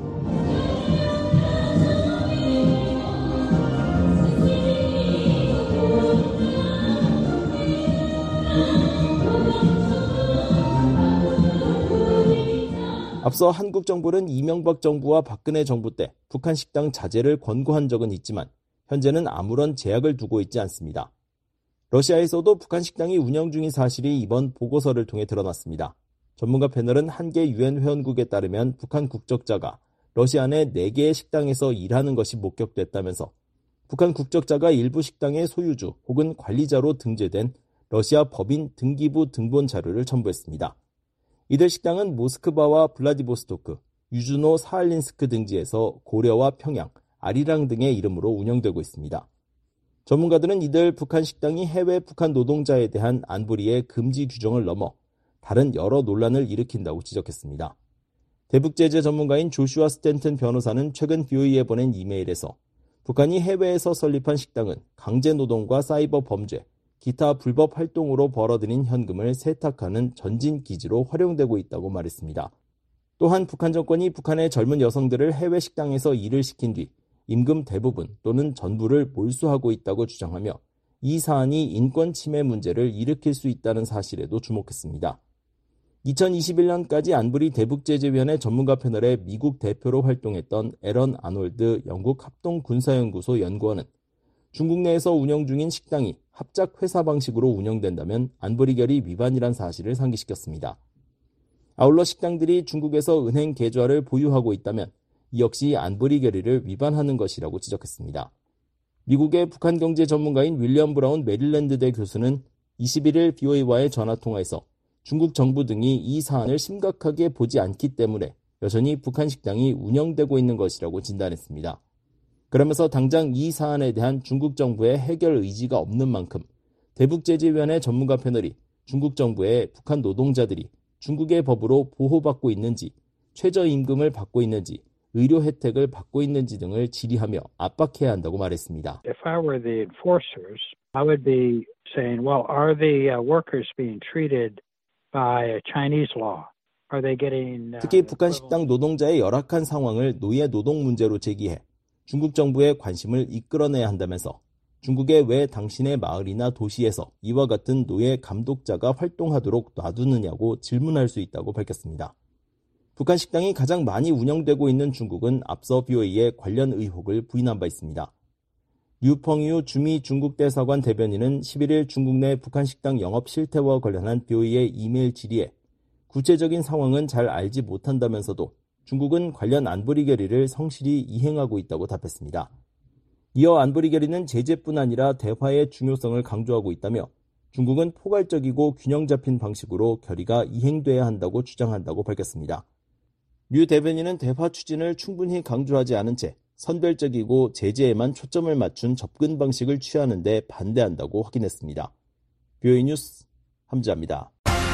앞서 한국 정부는 이명박 정부와 박근혜 정부 때 북한 식당 자제를 권고한 적은 있지만 현재는 아무런 제약을 두고 있지 않습니다. 러시아에서도 북한 식당이 운영 중인 사실이 이번 보고서를 통해 드러났습니다. 전문가 패널은 한 개 유엔 회원국에 따르면 북한 국적자가 러시아 내 4개의 식당에서 일하는 것이 목격됐다면서 북한 국적자가 일부 식당의 소유주 혹은 관리자로 등재된 러시아 법인 등기부 등본 자료를 첨부했습니다. 이들 식당은 모스크바와 블라디보스토크, 유주노 사할린스크 등지에서 고려와 평양, 아리랑 등의 이름으로 운영되고 있습니다. 전문가들은 이들 북한 식당이 해외 북한 노동자에 대한 안보리의 금지 규정을 넘어 다른 여러 논란을 일으킨다고 지적했습니다. 대북제재 전문가인 조슈아 스탠튼 변호사는 최근 VOA에 보낸 이메일에서 북한이 해외에서 설립한 식당은 강제노동과 사이버 범죄, 기타 불법 활동으로 벌어들인 현금을 세탁하는 전진 기지로 활용되고 있다고 말했습니다. 또한 북한 정권이 북한의 젊은 여성들을 해외 식당에서 일을 시킨 뒤 임금 대부분 또는 전부를 몰수하고 있다고 주장하며 이 사안이 인권 침해 문제를 일으킬 수 있다는 사실에도 주목했습니다. 2021년까지 안보리 대북제재위원회 전문가 패널의 미국 대표로 활동했던 에런 아놀드 영국 합동군사연구소 연구원은 중국 내에서 운영 중인 식당이 합작 회사 방식으로 운영된다면 안보리 결의 위반이란 사실을 상기시켰습니다. 아울러 식당들이 중국에서 은행 계좌를 보유하고 있다면 이 역시 안보리 결의를 위반하는 것이라고 지적했습니다. 미국의 북한 경제 전문가인 윌리엄 브라운 메릴랜드대 교수는 21일 BOA와의 전화통화에서 중국 정부 등이 이 사안을 심각하게 보지 않기 때문에 여전히 북한 식당이 운영되고 있는 것이라고 진단했습니다. 그러면서 당장 이 사안에 대한 중국 정부의 해결 의지가 없는 만큼 대북제재위원회 전문가 패널이 중국 정부의 북한 노동자들이 중국의 법으로 보호받고 있는지, 최저임금을 받고 있는지, 의료 혜택을 받고 있는지 등을 질의하며 압박해야 한다고 말했습니다. If I were the enforcers, I would be saying, well, are the workers being treated by a Chinese law? Are they getting 특히 북한 식당 노동자의 열악한 상황을 노예 노동 문제로 제기해 중국 정부의 관심을 이끌어내야 한다면서 중국에 왜 당신의 마을이나 도시에서 이와 같은 노예 감독자가 활동하도록 놔두느냐고 질문할 수 있다고 밝혔습니다. 북한 식당이 가장 많이 운영되고 있는 중국은 앞서 BOA에 관련 의혹을 부인한 바 있습니다. 류펑유 주미 중국 대사관 대변인은 11일 중국 내 북한 식당 영업 실태와 관련한 BOA의 이메일 질의에 구체적인 상황은 잘 알지 못한다면서도 중국은 관련 안보리 결의를 성실히 이행하고 있다고 답했습니다. 이어 안보리 결의는 제재뿐 아니라 대화의 중요성을 강조하고 있다며 중국은 포괄적이고 균형 잡힌 방식으로 결의가 이행돼야 한다고 주장한다고 밝혔습니다. 류 대변인은 대화 추진을 충분히 강조하지 않은 채 선별적이고 제재에만 초점을 맞춘 접근 방식을 취하는 데 반대한다고 확인했습니다. BOA 뉴스 함지아입니다.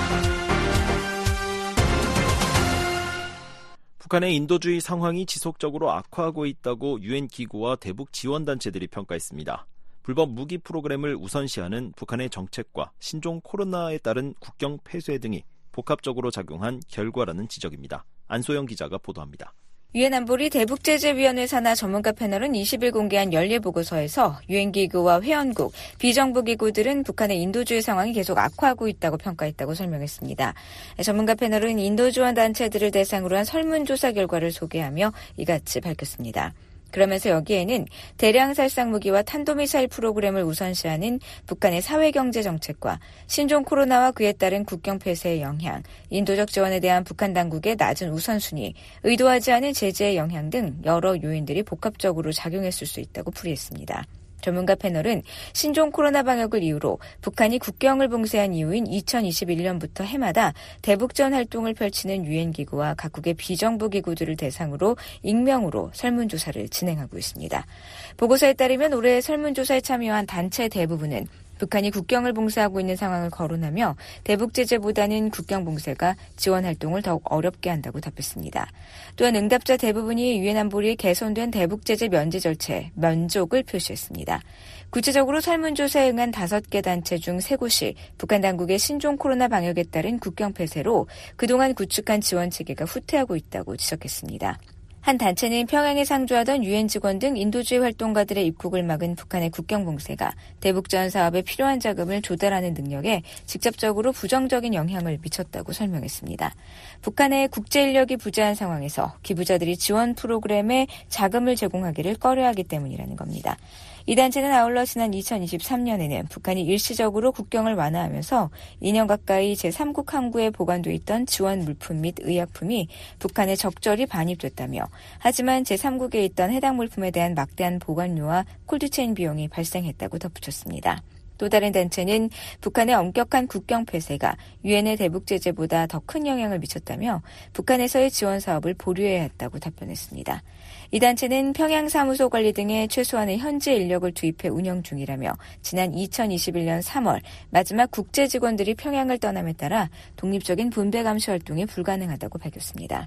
북한의 인도주의 상황이 지속적으로 악화하고 있다고 유엔 기구와 대북 지원단체들이 평가했습니다. 불법 무기 프로그램을 우선시하는 북한의 정책과 신종 코로나에 따른 국경 폐쇄 등이 복합적으로 작용한 결과라는 지적입니다. 안소영 기자가 보도합니다. 유엔 안보리 대북제재위원회 산하 전문가 패널은 20일 공개한 연례보고서에서 유엔기구와 회원국, 비정부기구들은 북한의 인도주의 상황이 계속 악화하고 있다고 평가했다고 설명했습니다. 전문가 패널은 인도지원단체들을 대상으로 한 설문조사 결과를 소개하며 이같이 밝혔습니다. 그러면서 여기에는 대량 살상 무기와 탄도미사일 프로그램을 우선시하는 북한의 사회경제 정책과 신종 코로나와 그에 따른 국경 폐쇄의 영향, 인도적 지원에 대한 북한 당국의 낮은 우선순위, 의도하지 않은 제재의 영향 등 여러 요인들이 복합적으로 작용했을 수 있다고 풀이했습니다. 전문가 패널은 신종 코로나 방역을 이유로 북한이 국경을 봉쇄한 이후인 2021년부터 해마다 대북전 활동을 펼치는 유엔기구와 각국의 비정부기구들을 대상으로 익명으로 설문조사를 진행하고 있습니다. 보고서에 따르면 올해 설문조사에 참여한 단체 대부분은 북한이 국경을 봉쇄하고 있는 상황을 거론하며 대북 제재보다는 국경 봉쇄가 지원 활동을 더욱 어렵게 한다고 답했습니다. 또한 응답자 대부분이 유엔 안보리의 개선된 대북 제재 면제 절차에 만족을 표시했습니다. 구체적으로 설문조사에 응한 5개 단체 중 3곳이 북한 당국의 신종 코로나 방역에 따른 국경 폐쇄로 그동안 구축한 지원 체계가 후퇴하고 있다고 지적했습니다. 한 단체는 평양에 상주하던 유엔 직원 등 인도주의 활동가들의 입국을 막은 북한의 국경 봉쇄가 대북전 사업에 필요한 자금을 조달하는 능력에 직접적으로 부정적인 영향을 미쳤다고 설명했습니다. 북한의 국제 인력이 부재한 상황에서 기부자들이 지원 프로그램에 자금을 제공하기를 꺼려하기 때문이라는 겁니다. 이 단체는 아울러 지난 2023년에는 북한이 일시적으로 국경을 완화하면서 2년 가까이 제3국 항구에 보관돼 있던 지원 물품 및 의약품이 북한에 적절히 반입됐다며 하지만 제3국에 있던 해당 물품에 대한 막대한 보관료와 콜드체인 비용이 발생했다고 덧붙였습니다. 또 다른 단체는 북한의 엄격한 국경 폐쇄가 유엔의 대북 제재보다 더 큰 영향을 미쳤다며 북한에서의 지원 사업을 보류해야 했다고 답변했습니다. 이 단체는 평양 사무소 관리 등의 최소한의 현지 인력을 투입해 운영 중이라며 지난 2021년 3월 마지막 국제 직원들이 평양을 떠남에 따라 독립적인 분배 감시 활동이 불가능하다고 밝혔습니다.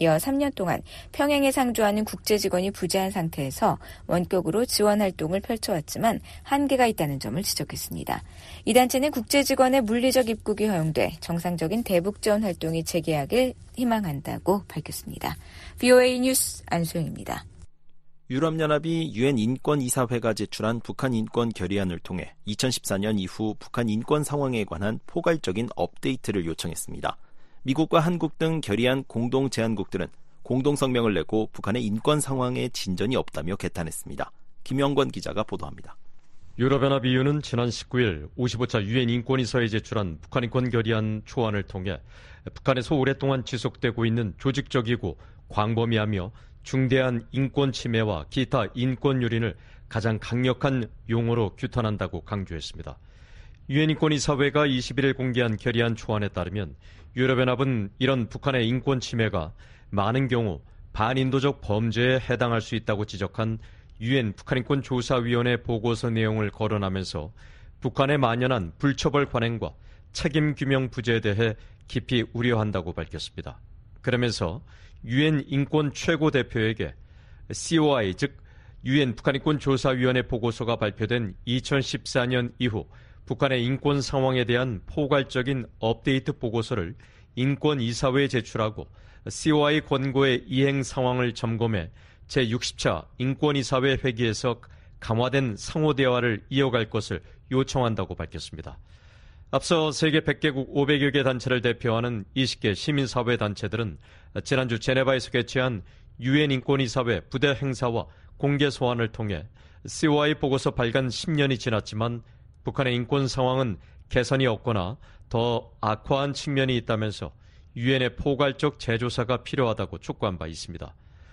이어 3년 동안 평양에 상주하는 국제 직원이 부재한 상태에서 원격으로 지원 활동을 펼쳐왔지만 한계가 있다는 점을 지적했습니다. 이 단체는 국제 직원의 물리적 입국이 허용돼 정상적인 대북 지원 활동이 재개하길 희망한다고 밝혔습니다. VOA 뉴스 안소영입니다. 유럽연합이 유엔 인권이사회가 제출한 북한 인권 결의안을 통해 2014년 이후 북한 인권 상황에 관한 포괄적인 업데이트를 요청했습니다. 미국과 한국 등 결의안 공동 제안국들은 공동 성명을 내고 북한의 인권 상황에 진전이 없다며 개탄했습니다. 김영권 기자가 보도합니다. 유럽연합 EU는 지난 19일 55차 유엔 인권이사회에 제출한 북한 인권 결의안 초안을 통해 북한에서 오랫동안 지속되고 있는 조직적이고 광범위하며 중대한 인권 침해와 기타 인권 유린을 가장 강력한 용어로 규탄한다고 강조했습니다. 유엔 인권이사회가 21일 공개한 결의안 초안에 따르면 유럽연합은 이런 북한의 인권 침해가 많은 경우 반인도적 범죄에 해당할 수 있다고 지적한 유엔 북한인권조사위원회 보고서 내용을 거론하면서 북한에 만연한 불처벌 관행과 책임 규명 부재에 대해 깊이 우려한다고 밝혔습니다. 그러면서 유엔 인권 최고 대표에게 COI, 즉 유엔 북한인권조사위원회 보고서가 발표된 2014년 이후 북한의 인권 상황에 대한 포괄적인 업데이트 보고서를 인권이사회에 제출하고 COI 권고의 이행 상황을 점검해 제60차 인권이사회 회기에서 강화된 상호대화를 이어갈 것을 요청한다고 밝혔습니다. 앞서 세계 100개국 500여 개 단체를 대표하는 20개 시민사회 단체들은 지난주 제네바에서 개최한 유엔 인권이사회 부대 행사와 공개 소환을 통해 COI 보고서 발간 10년이 지났지만 북한의 인권 상황은 개선이 없거나 더 악화한 측면이 있다면서 유엔의 포괄적 재조사가 필요하다고 촉구한 바 있습니다.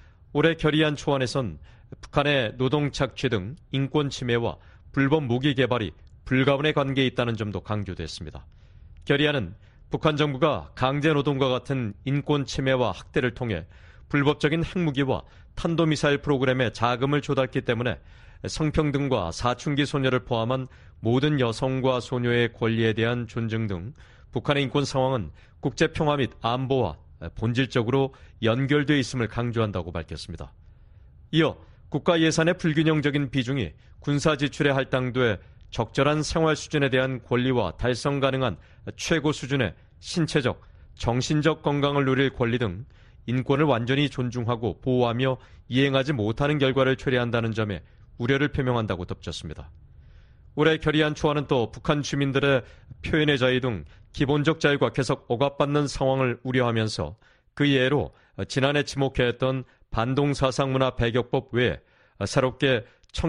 올해 결의안 초안에선 북한의 노동 착취 등 인권 침해와 불법 무기 개발이 불가분의 관계에 있다는 점도 강조됐습니다. 결의안은 북한 정부가 강제노동과 같은 인권 침해와 학대를 통해 불법적인 핵무기와 탄도미사일 프로그램에 자금을 조달했기 때문에 성평등과 사춘기 소녀를 포함한 모든 여성과 소녀의 권리에 대한 존중 등 북한의 인권 상황은 국제평화 및 안보와 본질적으로 연결되어 있음을 강조한다고 밝혔습니다. 이어 국가 예산의 불균형적인 비중이 군사 지출에 할당돼 적절한 생활 수준에 대한 권리와 달성 가능한 최고 수준의 신체적, 정신적 건강을 누릴 권리 등 인권을 완전히 존중하고 보호하며 이행하지 못하는 결과를 초래한다는 점에 우려를 표명한다고 덧붙였습니다. 올해 결의안 초안은 또 북한 주민들의 표현의 자유 등 기본적 자유가 계속 억압받는 상황을 우려하면서 그 예로 지난해 지목했던 반동사상문화 배격법 외에 새롭게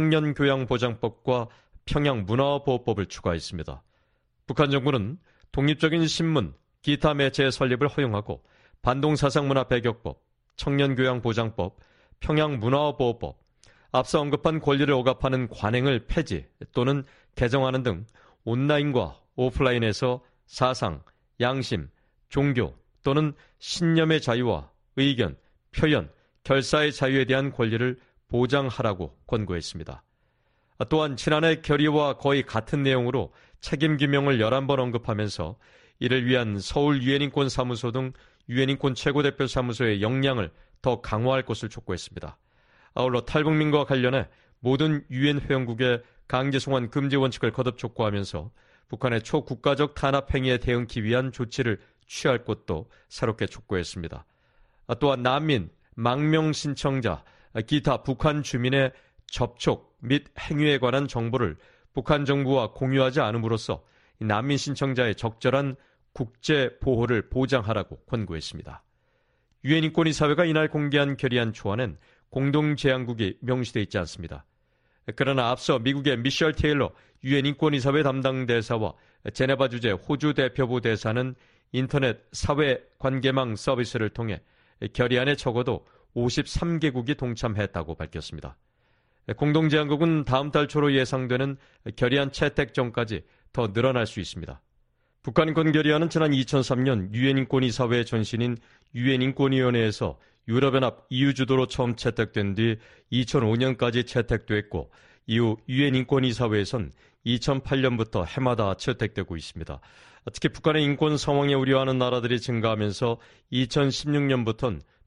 청년교양보장법과 평양문화보호법을 추가했습니다. 북한 정부는 독립적인 신문, 기타 매체의 설립을 허용하고 반동사상문화 배격법, 청년교양보장법, 평양문화보호법, 앞서 언급한 권리를 억압하는 관행을 폐지 또는 개정하는 등 온라인과 오프라인에서 사상, 양심, 종교 또는 신념의 자유와 의견, 표현, 결사의 자유에 대한 권리를 보장하라고 권고했습니다. 또한 지난해 결의와 거의 같은 내용으로 책임 규명을 11번 언급하면서 이를 위한 서울 유엔인권사무소 등 유엔인권 최고대표 사무소의 역량을 더 강화할 것을 촉구했습니다. 아울러 탈북민과 관련해 모든 유엔 회원국의 강제 송환 금지 원칙을 거듭 촉구하면서 북한의 초국가적 탄압 행위에 대응하기 위한 조치를 취할 것도 새롭게 촉구했습니다. 또한 난민, 망명 신청자, 기타 북한 주민의 접촉 및 행위에 관한 정보를 북한 정부와 공유하지 않음으로써 난민 신청자의 적절한 국제 보호를 보장하라고 권고했습니다. 유엔 인권이사회가 이날 공개한 결의안 초안엔 공동 제안국이 명시되어 있지 않습니다. 그러나 앞서 미국의 미셸 테일러 유엔 인권이사회 담당 대사와 제네바 주재 호주 대표부 대사는 인터넷 사회 관계망 서비스를 통해 결의안에 적어도 53개국이 동참했다고 밝혔습니다. 공동 제안국은 다음 달 초로 예상되는 결의안 채택 전까지 더 늘어날 수 있습니다. 북한 인권 결의안은 지난 2003년 유엔 인권이사회 전신인 유엔 인권위원회에서 유럽연합 EU 주도로 처음 채택된 뒤 2005년까지 채택됐고 이후 유엔 인권이사회에선 2008년부터 해마다 채택되고 있습니다. 특히 북한의 인권 상황에 우려하는 나라들이 증가하면서 2016년부터는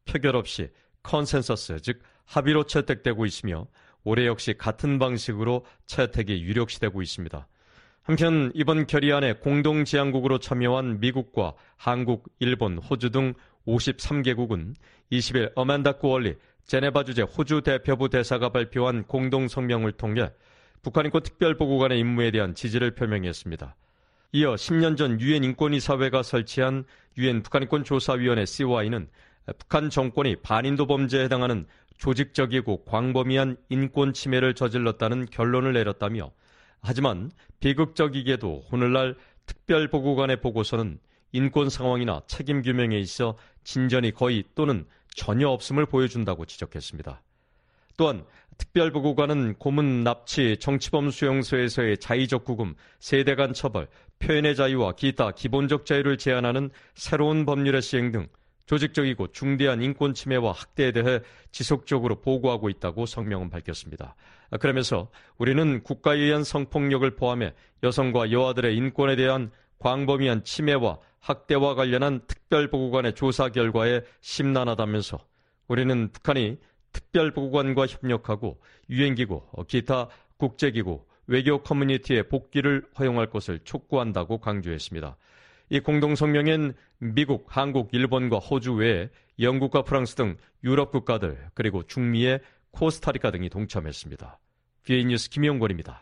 표결 없이 컨센서스, 즉 합의로 채택되고 있으며 올해 역시 같은 방식으로 채택이 유력시되고 있습니다. 한편 이번 결의안에 공동지향국으로 참여한 미국과 한국, 일본, 호주 등 53개국은 20일 어만다 쿠얼리 제네바 주재 호주 대표부 대사가 발표한 공동성명을 통해 북한인권 특별보고관의 임무에 대한 지지를 표명했습니다. 이어 10년 전 유엔 인권이사회가 설치한 유엔 북한인권조사위원회 COI는 북한 정권이 반인도 범죄에 해당하는 조직적이고 광범위한 인권 침해를 저질렀다는 결론을 내렸다며, 하지만 비극적이게도 오늘날 특별보고관의 보고서는 인권 상황이나 책임 규명에 있어 진전이 거의 또는 전혀 없음을 보여준다고 지적했습니다. 또한 특별보고관은 고문, 납치, 정치범 수용소에서의 자의적 구금, 세대 간 처벌, 표현의 자유와 기타 기본적 자유를 제한하는 새로운 법률의 시행 등 조직적이고 중대한 인권 침해와 학대에 대해 지속적으로 보고하고 있다고 성명은 밝혔습니다. 그러면서 우리는 국가에 의한 성폭력을 포함해 여성과 여아들의 인권에 대한 광범위한 침해와 학대와 관련한 특별보고관의 조사 결과에 심란하다면서 우리는 북한이 특별보고관과 협력하고 유엔기구, 기타 국제기구, 외교 커뮤니티의 복귀를 허용할 것을 촉구한다고 강조했습니다. 이 공동성명엔 미국, 한국, 일본과 호주 외에 영국과 프랑스 등 유럽 국가들, 그리고 중미의 코스타리카 등이 동참했습니다. BA 뉴스 김용권입니다.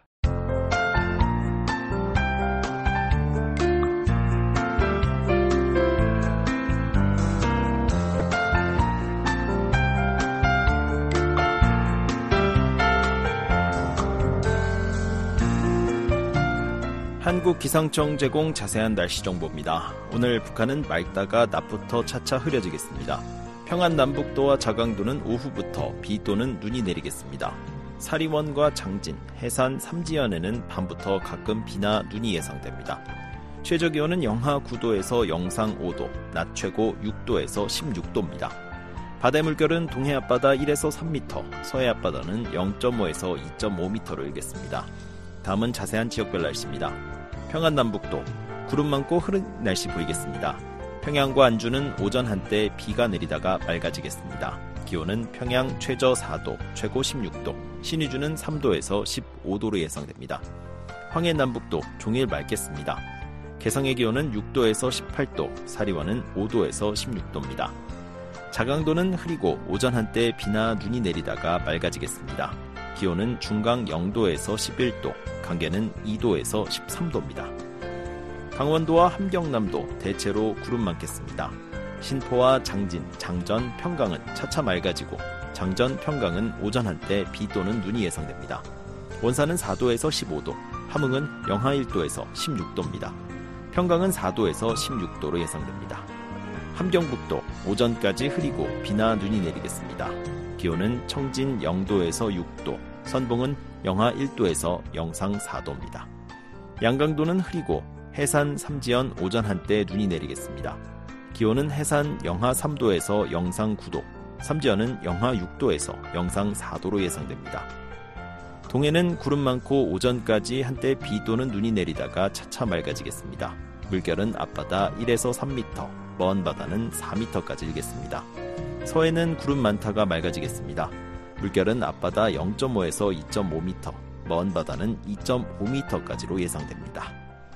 한국기상청 제공 자세한 날씨 정보입니다. 오늘 북한은 맑다가 낮부터 차차 흐려지겠습니다. 평안 남북도와 자강도는 오후부터 비 또는 눈이 내리겠습니다. 사리원과 장진, 해산, 삼지연에는 밤부터 가끔 비나 눈이 예상됩니다. 최저기온은 영하 9도에서 영상 5도, 낮 최고 6도에서 16도입니다. 바다의 물결은 동해 앞바다 1에서 3m, 서해 앞바다는 0.5에서 2.5m로 일겠습니다. 다음은 자세한 지역별 날씨입니다. 평안 남북도, 구름 많고 흐린 날씨 보이겠습니다. 평양과 안주는 오전 한때 비가 내리다가 맑아지겠습니다. 기온은 평양 최저 4도, 최고 16도, 신의주는 3도에서 15도로 예상됩니다. 황해 남북도 종일 맑겠습니다. 개성의 기온은 6도에서 18도, 사리원은 5도에서 16도입니다. 자강도는 흐리고 오전 한때 비나 눈이 내리다가 맑아지겠습니다. 기온은 중강 0도에서 11도, 강계는 2도에서 13도입니다. 강원도와 함경남도 대체로 구름 많겠습니다. 신포와 장진, 장전, 평강은 차차 맑아지고 장전, 평강은 오전 한때 비 또는 눈이 예상됩니다. 원산은 4도에서 15도, 함흥은 영하 1도에서 16도입니다. 평강은 4도에서 16도로 예상됩니다. 함경북도 오전까지 흐리고 비나 눈이 내리겠습니다. 기온은 청진 0도에서 6도, 선봉은 영하 1도에서 영상 4도입니다. 양강도는 흐리고 해산, 삼지연 오전 한때 눈이 내리겠습니다. 기온은 해산 영하 3도에서 영상 9도, 삼지연은 영하 6도에서 영상 4도로 예상됩니다. 동해는 구름 많고 오전까지 한때 비 또는 눈이 내리다가 차차 맑아지겠습니다. 물결은 앞바다 1에서 3m, 먼 바다는 4m까지 일겠습니다. 서해는 구름 많다가 맑아지겠습니다. 물결은 앞바다 0.5에서 2.5m, 먼 바다는 2.5m까지로 예상됩니다.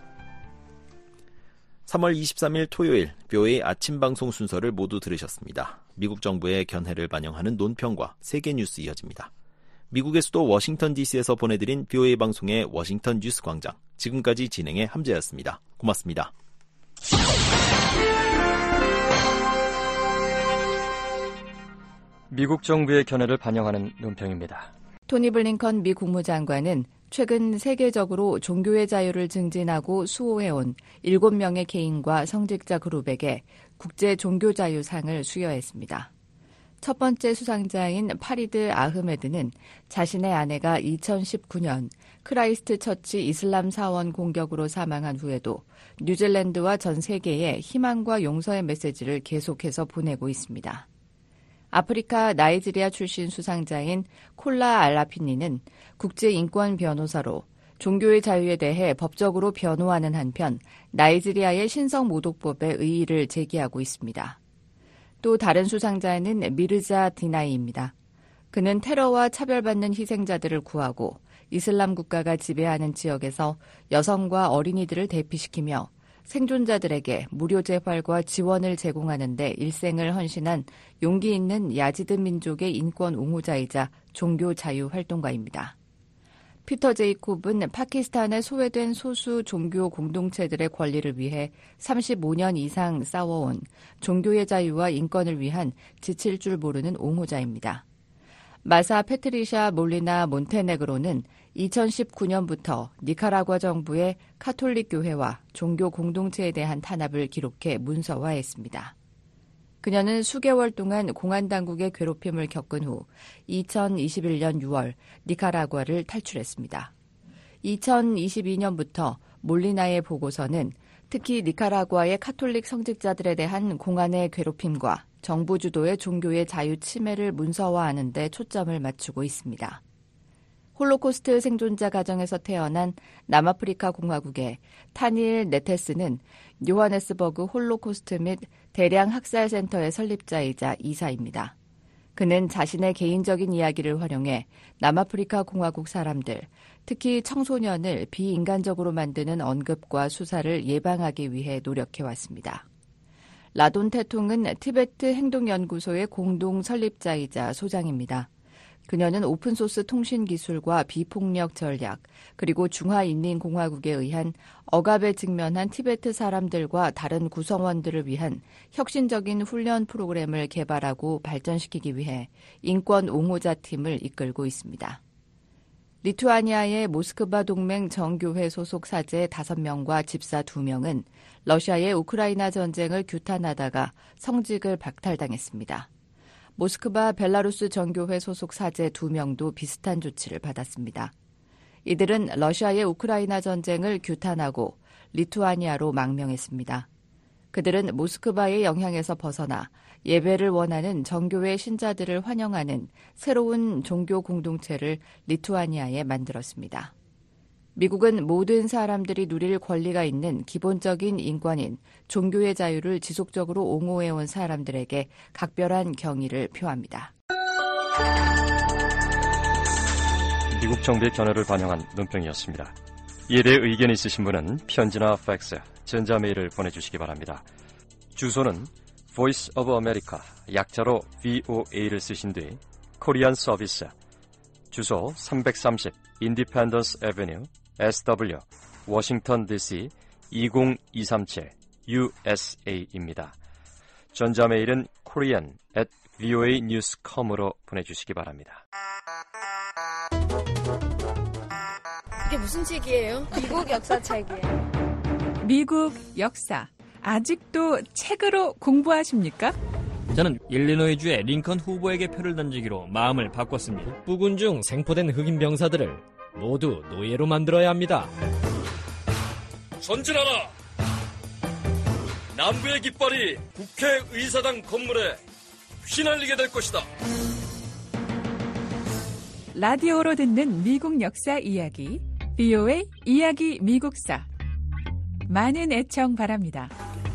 3월 23일 토요일 뷰오의 아침 방송 순서를 모두 들으셨습니다. 미국 정부의 견해를 반영하는 논평과 세계 뉴스 이어집니다. 미국의 수도 워싱턴 DC에서 보내드린 뷰오의 방송의 워싱턴 뉴스 광장, 지금까지 진행의 함재였습니다. 고맙습니다. 미국 정부의 견해를 반영하는 논평입니다. 토니 블링컨 미 국무장관은 최근 세계적으로 종교의 자유를 증진하고 수호해온 7명의 개인과 성직자 그룹에게 국제 종교자유상을 수여했습니다. 첫 번째 수상자인 파리드 아흐메드는 자신의 아내가 2019년 크라이스트 처치 이슬람 사원 공격으로 사망한 후에도 뉴질랜드와 전 세계에 희망과 용서의 메시지를 계속해서 보내고 있습니다. 아프리카 나이지리아 출신 수상자인 콜라 알라피니는 국제인권 변호사로 종교의 자유에 대해 법적으로 변호하는 한편 나이지리아의 신성모독법에 의의를 제기하고 있습니다. 또 다른 수상자는 미르자 디나이입니다. 그는 테러와 차별받는 희생자들을 구하고 이슬람 국가가 지배하는 지역에서 여성과 어린이들을 대피시키며 생존자들에게 무료 재활과 지원을 제공하는 데 일생을 헌신한 용기 있는 야지드 민족의 인권 옹호자이자 종교 자유 활동가입니다. 피터 제이콥은 파키스탄의 소외된 소수 종교 공동체들의 권리를 위해 35년 이상 싸워온 종교의 자유와 인권을 위한 지칠 줄 모르는 옹호자입니다. 마사 페트리샤 몰리나 몬테네그로는 2019년부터 니카라과 정부의 카톨릭 교회와 종교 공동체에 대한 탄압을 기록해 문서화했습니다. 그녀는 수개월 동안 공안당국의 괴롭힘을 겪은 후 2021년 6월 니카라과를 탈출했습니다. 2022년부터 몰리나의 보고서는 특히 니카라과의 카톨릭 성직자들에 대한 공안의 괴롭힘과 정부 주도의 종교의 자유 침해를 문서화하는 데 초점을 맞추고 있습니다. 홀로코스트 생존자 가정에서 태어난 남아프리카 공화국의 타닐 네테스는 요하네스버그 홀로코스트 및 대량 학살 센터의 설립자이자 이사입니다. 그는 자신의 개인적인 이야기를 활용해 남아프리카 공화국 사람들, 특히 청소년을 비인간적으로 만드는 언급과 수사를 예방하기 위해 노력해왔습니다. 라돈 태통은 티베트 행동연구소의 공동 설립자이자 소장입니다. 그녀는 오픈소스 통신 기술과 비폭력 전략, 그리고 중화인민공화국에 의한 억압에 직면한 티베트 사람들과 다른 구성원들을 위한 혁신적인 훈련 프로그램을 개발하고 발전시키기 위해 인권 옹호자 팀을 이끌고 있습니다. 리투아니아의 모스크바 동맹 정교회 소속 사제 5명과 집사 2명은 러시아의 우크라이나 전쟁을 규탄하다가 성직을 박탈당했습니다. 모스크바 벨라루스 정교회 소속 사제 2명도 비슷한 조치를 받았습니다. 이들은 러시아의 우크라이나 전쟁을 규탄하고 리투아니아로 망명했습니다. 그들은 모스크바의 영향에서 벗어나 예배를 원하는 정교회 신자들을 환영하는 새로운 종교 공동체를 리투아니아에 만들었습니다. 미국은 모든 사람들이 누릴 권리가 있는 기본적인 인권인 종교의 자유를 지속적으로 옹호해온 사람들에게 각별한 경의를 표합니다. 미국 정부의 견해를 반영한 논평이었습니다. 이에 대해 의견이 있으신 분은 편지나 팩스, 전자메일을 보내주시기 바랍니다. 주소는 Voice of America, 약자로 VOA를 쓰신 뒤 코리안 서비스, 주소 330 Independence Avenue, SW, 워싱턴 DC 20237 USA입니다. 전자메일은 korean@voanews.com으로 보내주시기 바랍니다. 이게 무슨 책이에요? 미국 역사 책이에요. 미국 역사. 아직도 책으로 공부하십니까? 저는 일리노이주의 링컨 후보에게 표를 던지기로 마음을 바꿨습니다. 부군 중 생포된 흑인 병사들을 모두 노예로 만들어야 합니다. 전진하라! 남부의 깃발이 국회의사당 건물에 휘날리게 될 것이다. 라디오로 듣는 미국 역사 이야기, VOA 이야기 미국사. 많은 애청 바랍니다.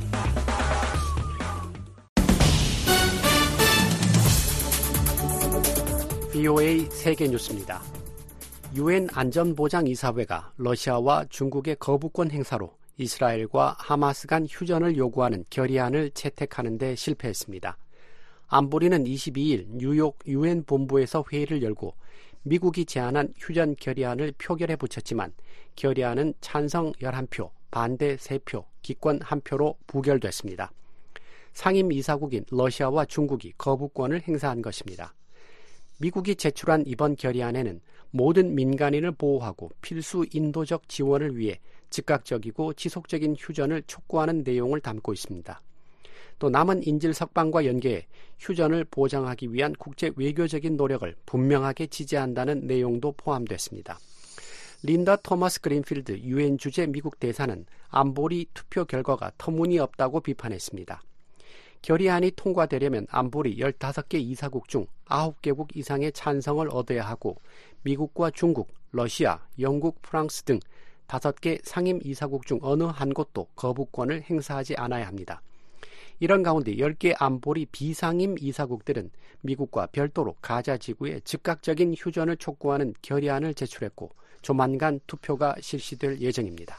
VOA 세계뉴스입니다. 유엔 안전보장이사회가 러시아와 중국의 거부권 행사로 이스라엘과 하마스 간 휴전을 요구하는 결의안을 채택하는 데 실패했습니다. 안보리는 22일 뉴욕 유엔 본부에서 회의를 열고 미국이 제안한 휴전 결의안을 표결에 붙였지만 결의안은 찬성 11표, 반대 3표, 기권 1표로 부결됐습니다. 상임 이사국인 러시아와 중국이 거부권을 행사한 것입니다. 미국이 제출한 이번 결의안에는 모든 민간인을 보호하고 필수 인도적 지원을 위해 즉각적이고 지속적인 휴전을 촉구하는 내용을 담고 있습니다. 또 남은 인질 석방과 연계해 휴전을 보장하기 위한 국제 외교적인 노력을 분명하게 지지한다는 내용도 포함됐습니다. 린다 토마스 그린필드 유엔 주재 미국 대사는 안보리 투표 결과가 터무니없다고 비판했습니다. 결의안이 통과되려면 안보리 15개 이사국 중 9개국 이상의 찬성을 얻어야 하고 미국과 중국, 러시아, 영국, 프랑스 등 5개 상임 이사국 중 어느 한 곳도 거부권을 행사하지 않아야 합니다. 이런 가운데 10개 안보리 비상임 이사국들은 미국과 별도로 가자 지구에 즉각적인 휴전을 촉구하는 결의안을 제출했고 조만간 투표가 실시될 예정입니다.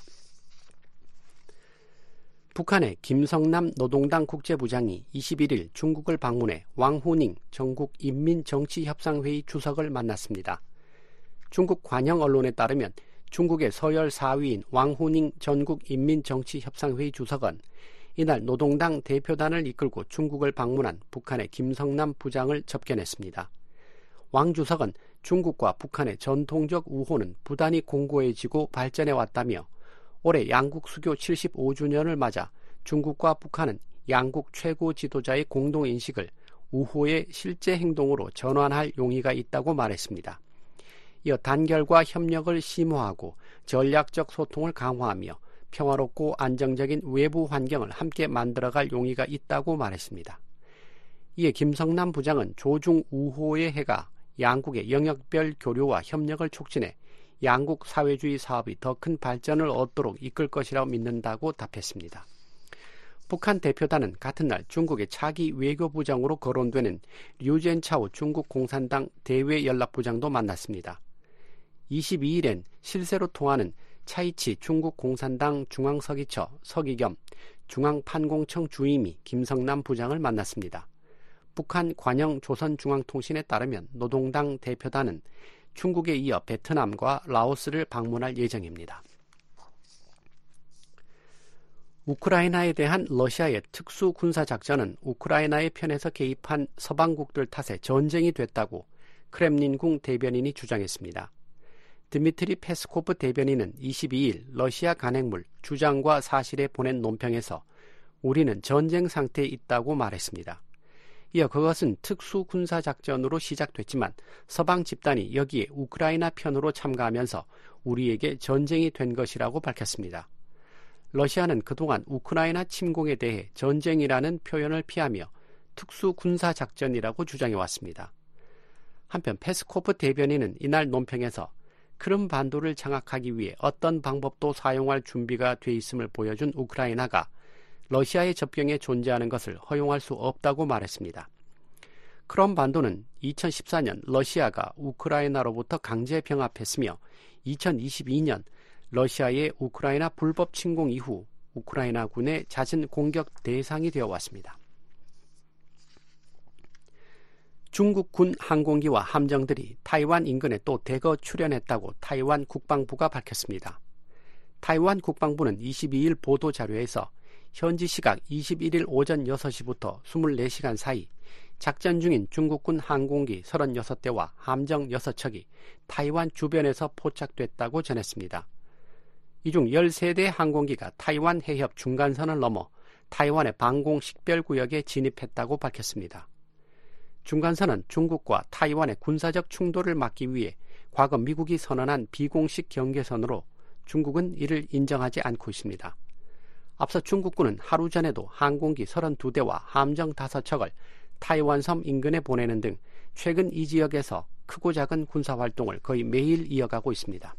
북한의 김성남 노동당 국제부장이 21일 중국을 방문해 왕후닝 전국인민정치협상회의 주석을 만났습니다. 중국 관영 언론에 따르면 중국의 서열 4위인 왕후닝 전국인민정치협상회의 주석은 이날 노동당 대표단을 이끌고 중국을 방문한 북한의 김성남 부장을 접견했습니다. 왕 주석은 중국과 북한의 전통적 우호는 부단히 공고해지고 발전해왔다며 올해 양국 수교 75주년을 맞아 중국과 북한은 양국 최고 지도자의 공동인식을 우호의 실제 행동으로 전환할 용의가 있다고 말했습니다. 이어 단결과 협력을 심화하고 전략적 소통을 강화하며 평화롭고 안정적인 외부 환경을 함께 만들어갈 용의가 있다고 말했습니다. 이에 김성남 부장은 조중 우호의 해가 양국의 영역별 교류와 협력을 촉진해 양국 사회주의 사업이 더 큰 발전을 얻도록 이끌 것이라고 믿는다고 답했습니다. 북한 대표단은 같은 날 중국의 차기 외교부장으로 거론되는 류젠차오 중국 공산당 대외연락부장도 만났습니다. 22일엔 실세로 통하는 차이치 중국 공산당 중앙서기처 서기 겸 중앙판공청 주임이 김성남 부장을 만났습니다. 북한 관영 조선중앙통신에 따르면 노동당 대표단은 중국에 이어 베트남과 라오스를 방문할 예정입니다. 우크라이나에 대한 러시아의 특수 군사작전은 우크라이나의 편에서 개입한 서방국들 탓에 전쟁이 됐다고 크렘린궁 대변인이 주장했습니다. 드미트리 페스코프 대변인은 22일 러시아 간행물 주장과 사실에 보낸 논평에서 우리는 전쟁 상태에 있다고 말했습니다. 이어 그것은 특수 군사작전으로 시작됐지만 서방 집단이 여기에 우크라이나 편으로 참가하면서 우리에게 전쟁이 된 것이라고 밝혔습니다. 러시아는 그동안 우크라이나 침공에 대해 전쟁이라는 표현을 피하며 특수 군사작전이라고 주장해왔습니다. 한편 페스코프 대변인은 이날 논평에서 크림 반도를 장악하기 위해 어떤 방법도 사용할 준비가 돼 있음을 보여준 우크라이나가 러시아의 접경에 존재하는 것을 허용할 수 없다고 말했습니다. 크림 반도는 2014년 러시아가 우크라이나로부터 강제 병합했으며 2022년 러시아의 우크라이나 불법 침공 이후 우크라이나군의 잦은 공격 대상이 되어 왔습니다. 중국 군 항공기와 함정들이 타이완 인근에 또 대거 출현했다고 타이완 국방부가 밝혔습니다. 타이완 국방부는 22일 보도 자료에서 현지 시각 21일 오전 6시부터 24시간 사이 작전 중인 중국군 항공기 36대와 함정 6척이 타이완 주변에서 포착됐다고 전했습니다. 이 중 13대 항공기가 타이완 해협 중간선을 넘어 타이완의 방공 식별구역에 진입했다고 밝혔습니다. 중간선은 중국과 타이완의 군사적 충돌을 막기 위해 과거 미국이 선언한 비공식 경계선으로 중국은 이를 인정하지 않고 있습니다. 앞서 중국군은 하루 전에도 항공기 32대와 함정 5척을 타이완섬 인근에 보내는 등 최근 이 지역에서 크고 작은 군사활동을 거의 매일 이어가고 있습니다.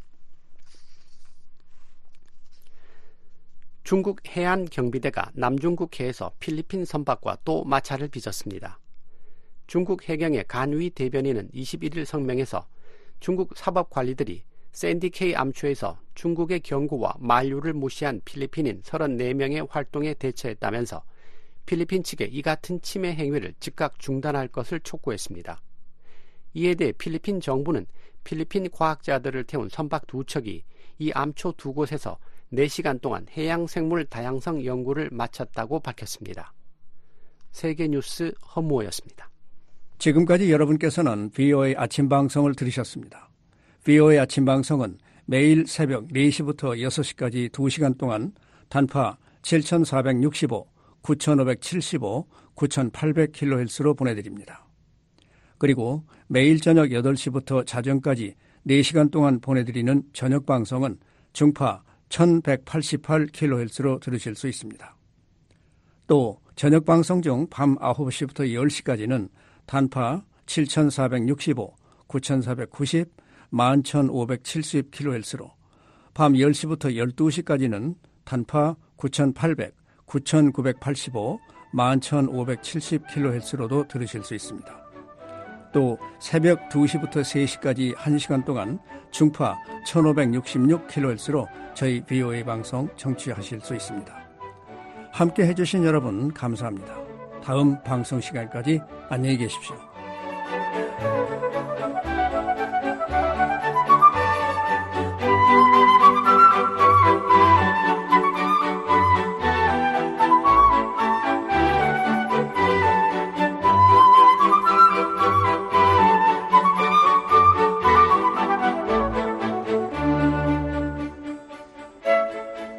중국 해안경비대가 남중국 해에서 필리핀 선박과 또 마찰을 빚었습니다. 중국 해경의 간위 대변인은 21일 성명에서 중국 사법관리들이 샌디케이 암초에서 중국의 경고와 만류를 무시한 필리핀인 34명의 활동에 대처했다면서 필리핀 측의 이 같은 침해 행위를 즉각 중단할 것을 촉구했습니다. 이에 대해 필리핀 정부는 필리핀 과학자들을 태운 선박 2척이 이 암초 2곳에서 4시간 동안 해양생물 다양성 연구를 마쳤다고 밝혔습니다. 세계뉴스 허무호였습니다. 지금까지 여러분께서는 VOA 아침방송을 들으셨습니다. VOA 아침방송은 매일 새벽 4시부터 6시까지 2시간 동안 단파 7465, 9575, 9800kHz로 보내드립니다. 그리고 매일 저녁 8시부터 자정까지 4시간 동안 보내드리는 저녁방송은 중파 1188kHz로 들으실 수 있습니다. 또 저녁방송 중 밤 9시부터 10시까지는 단파 7465, 9490, 11570kHz로 밤 10시부터 12시까지는 단파 9800, 9985, 11,570kHz로도 들으실 수 있습니다. 또 새벽 2시부터 3시까지 1시간 동안 중파 1566kHz로 저희 VOA 방송 청취하실 수 있습니다. 함께 해주신 여러분 감사합니다. 다음 방송 시간까지 안녕히 계십시오.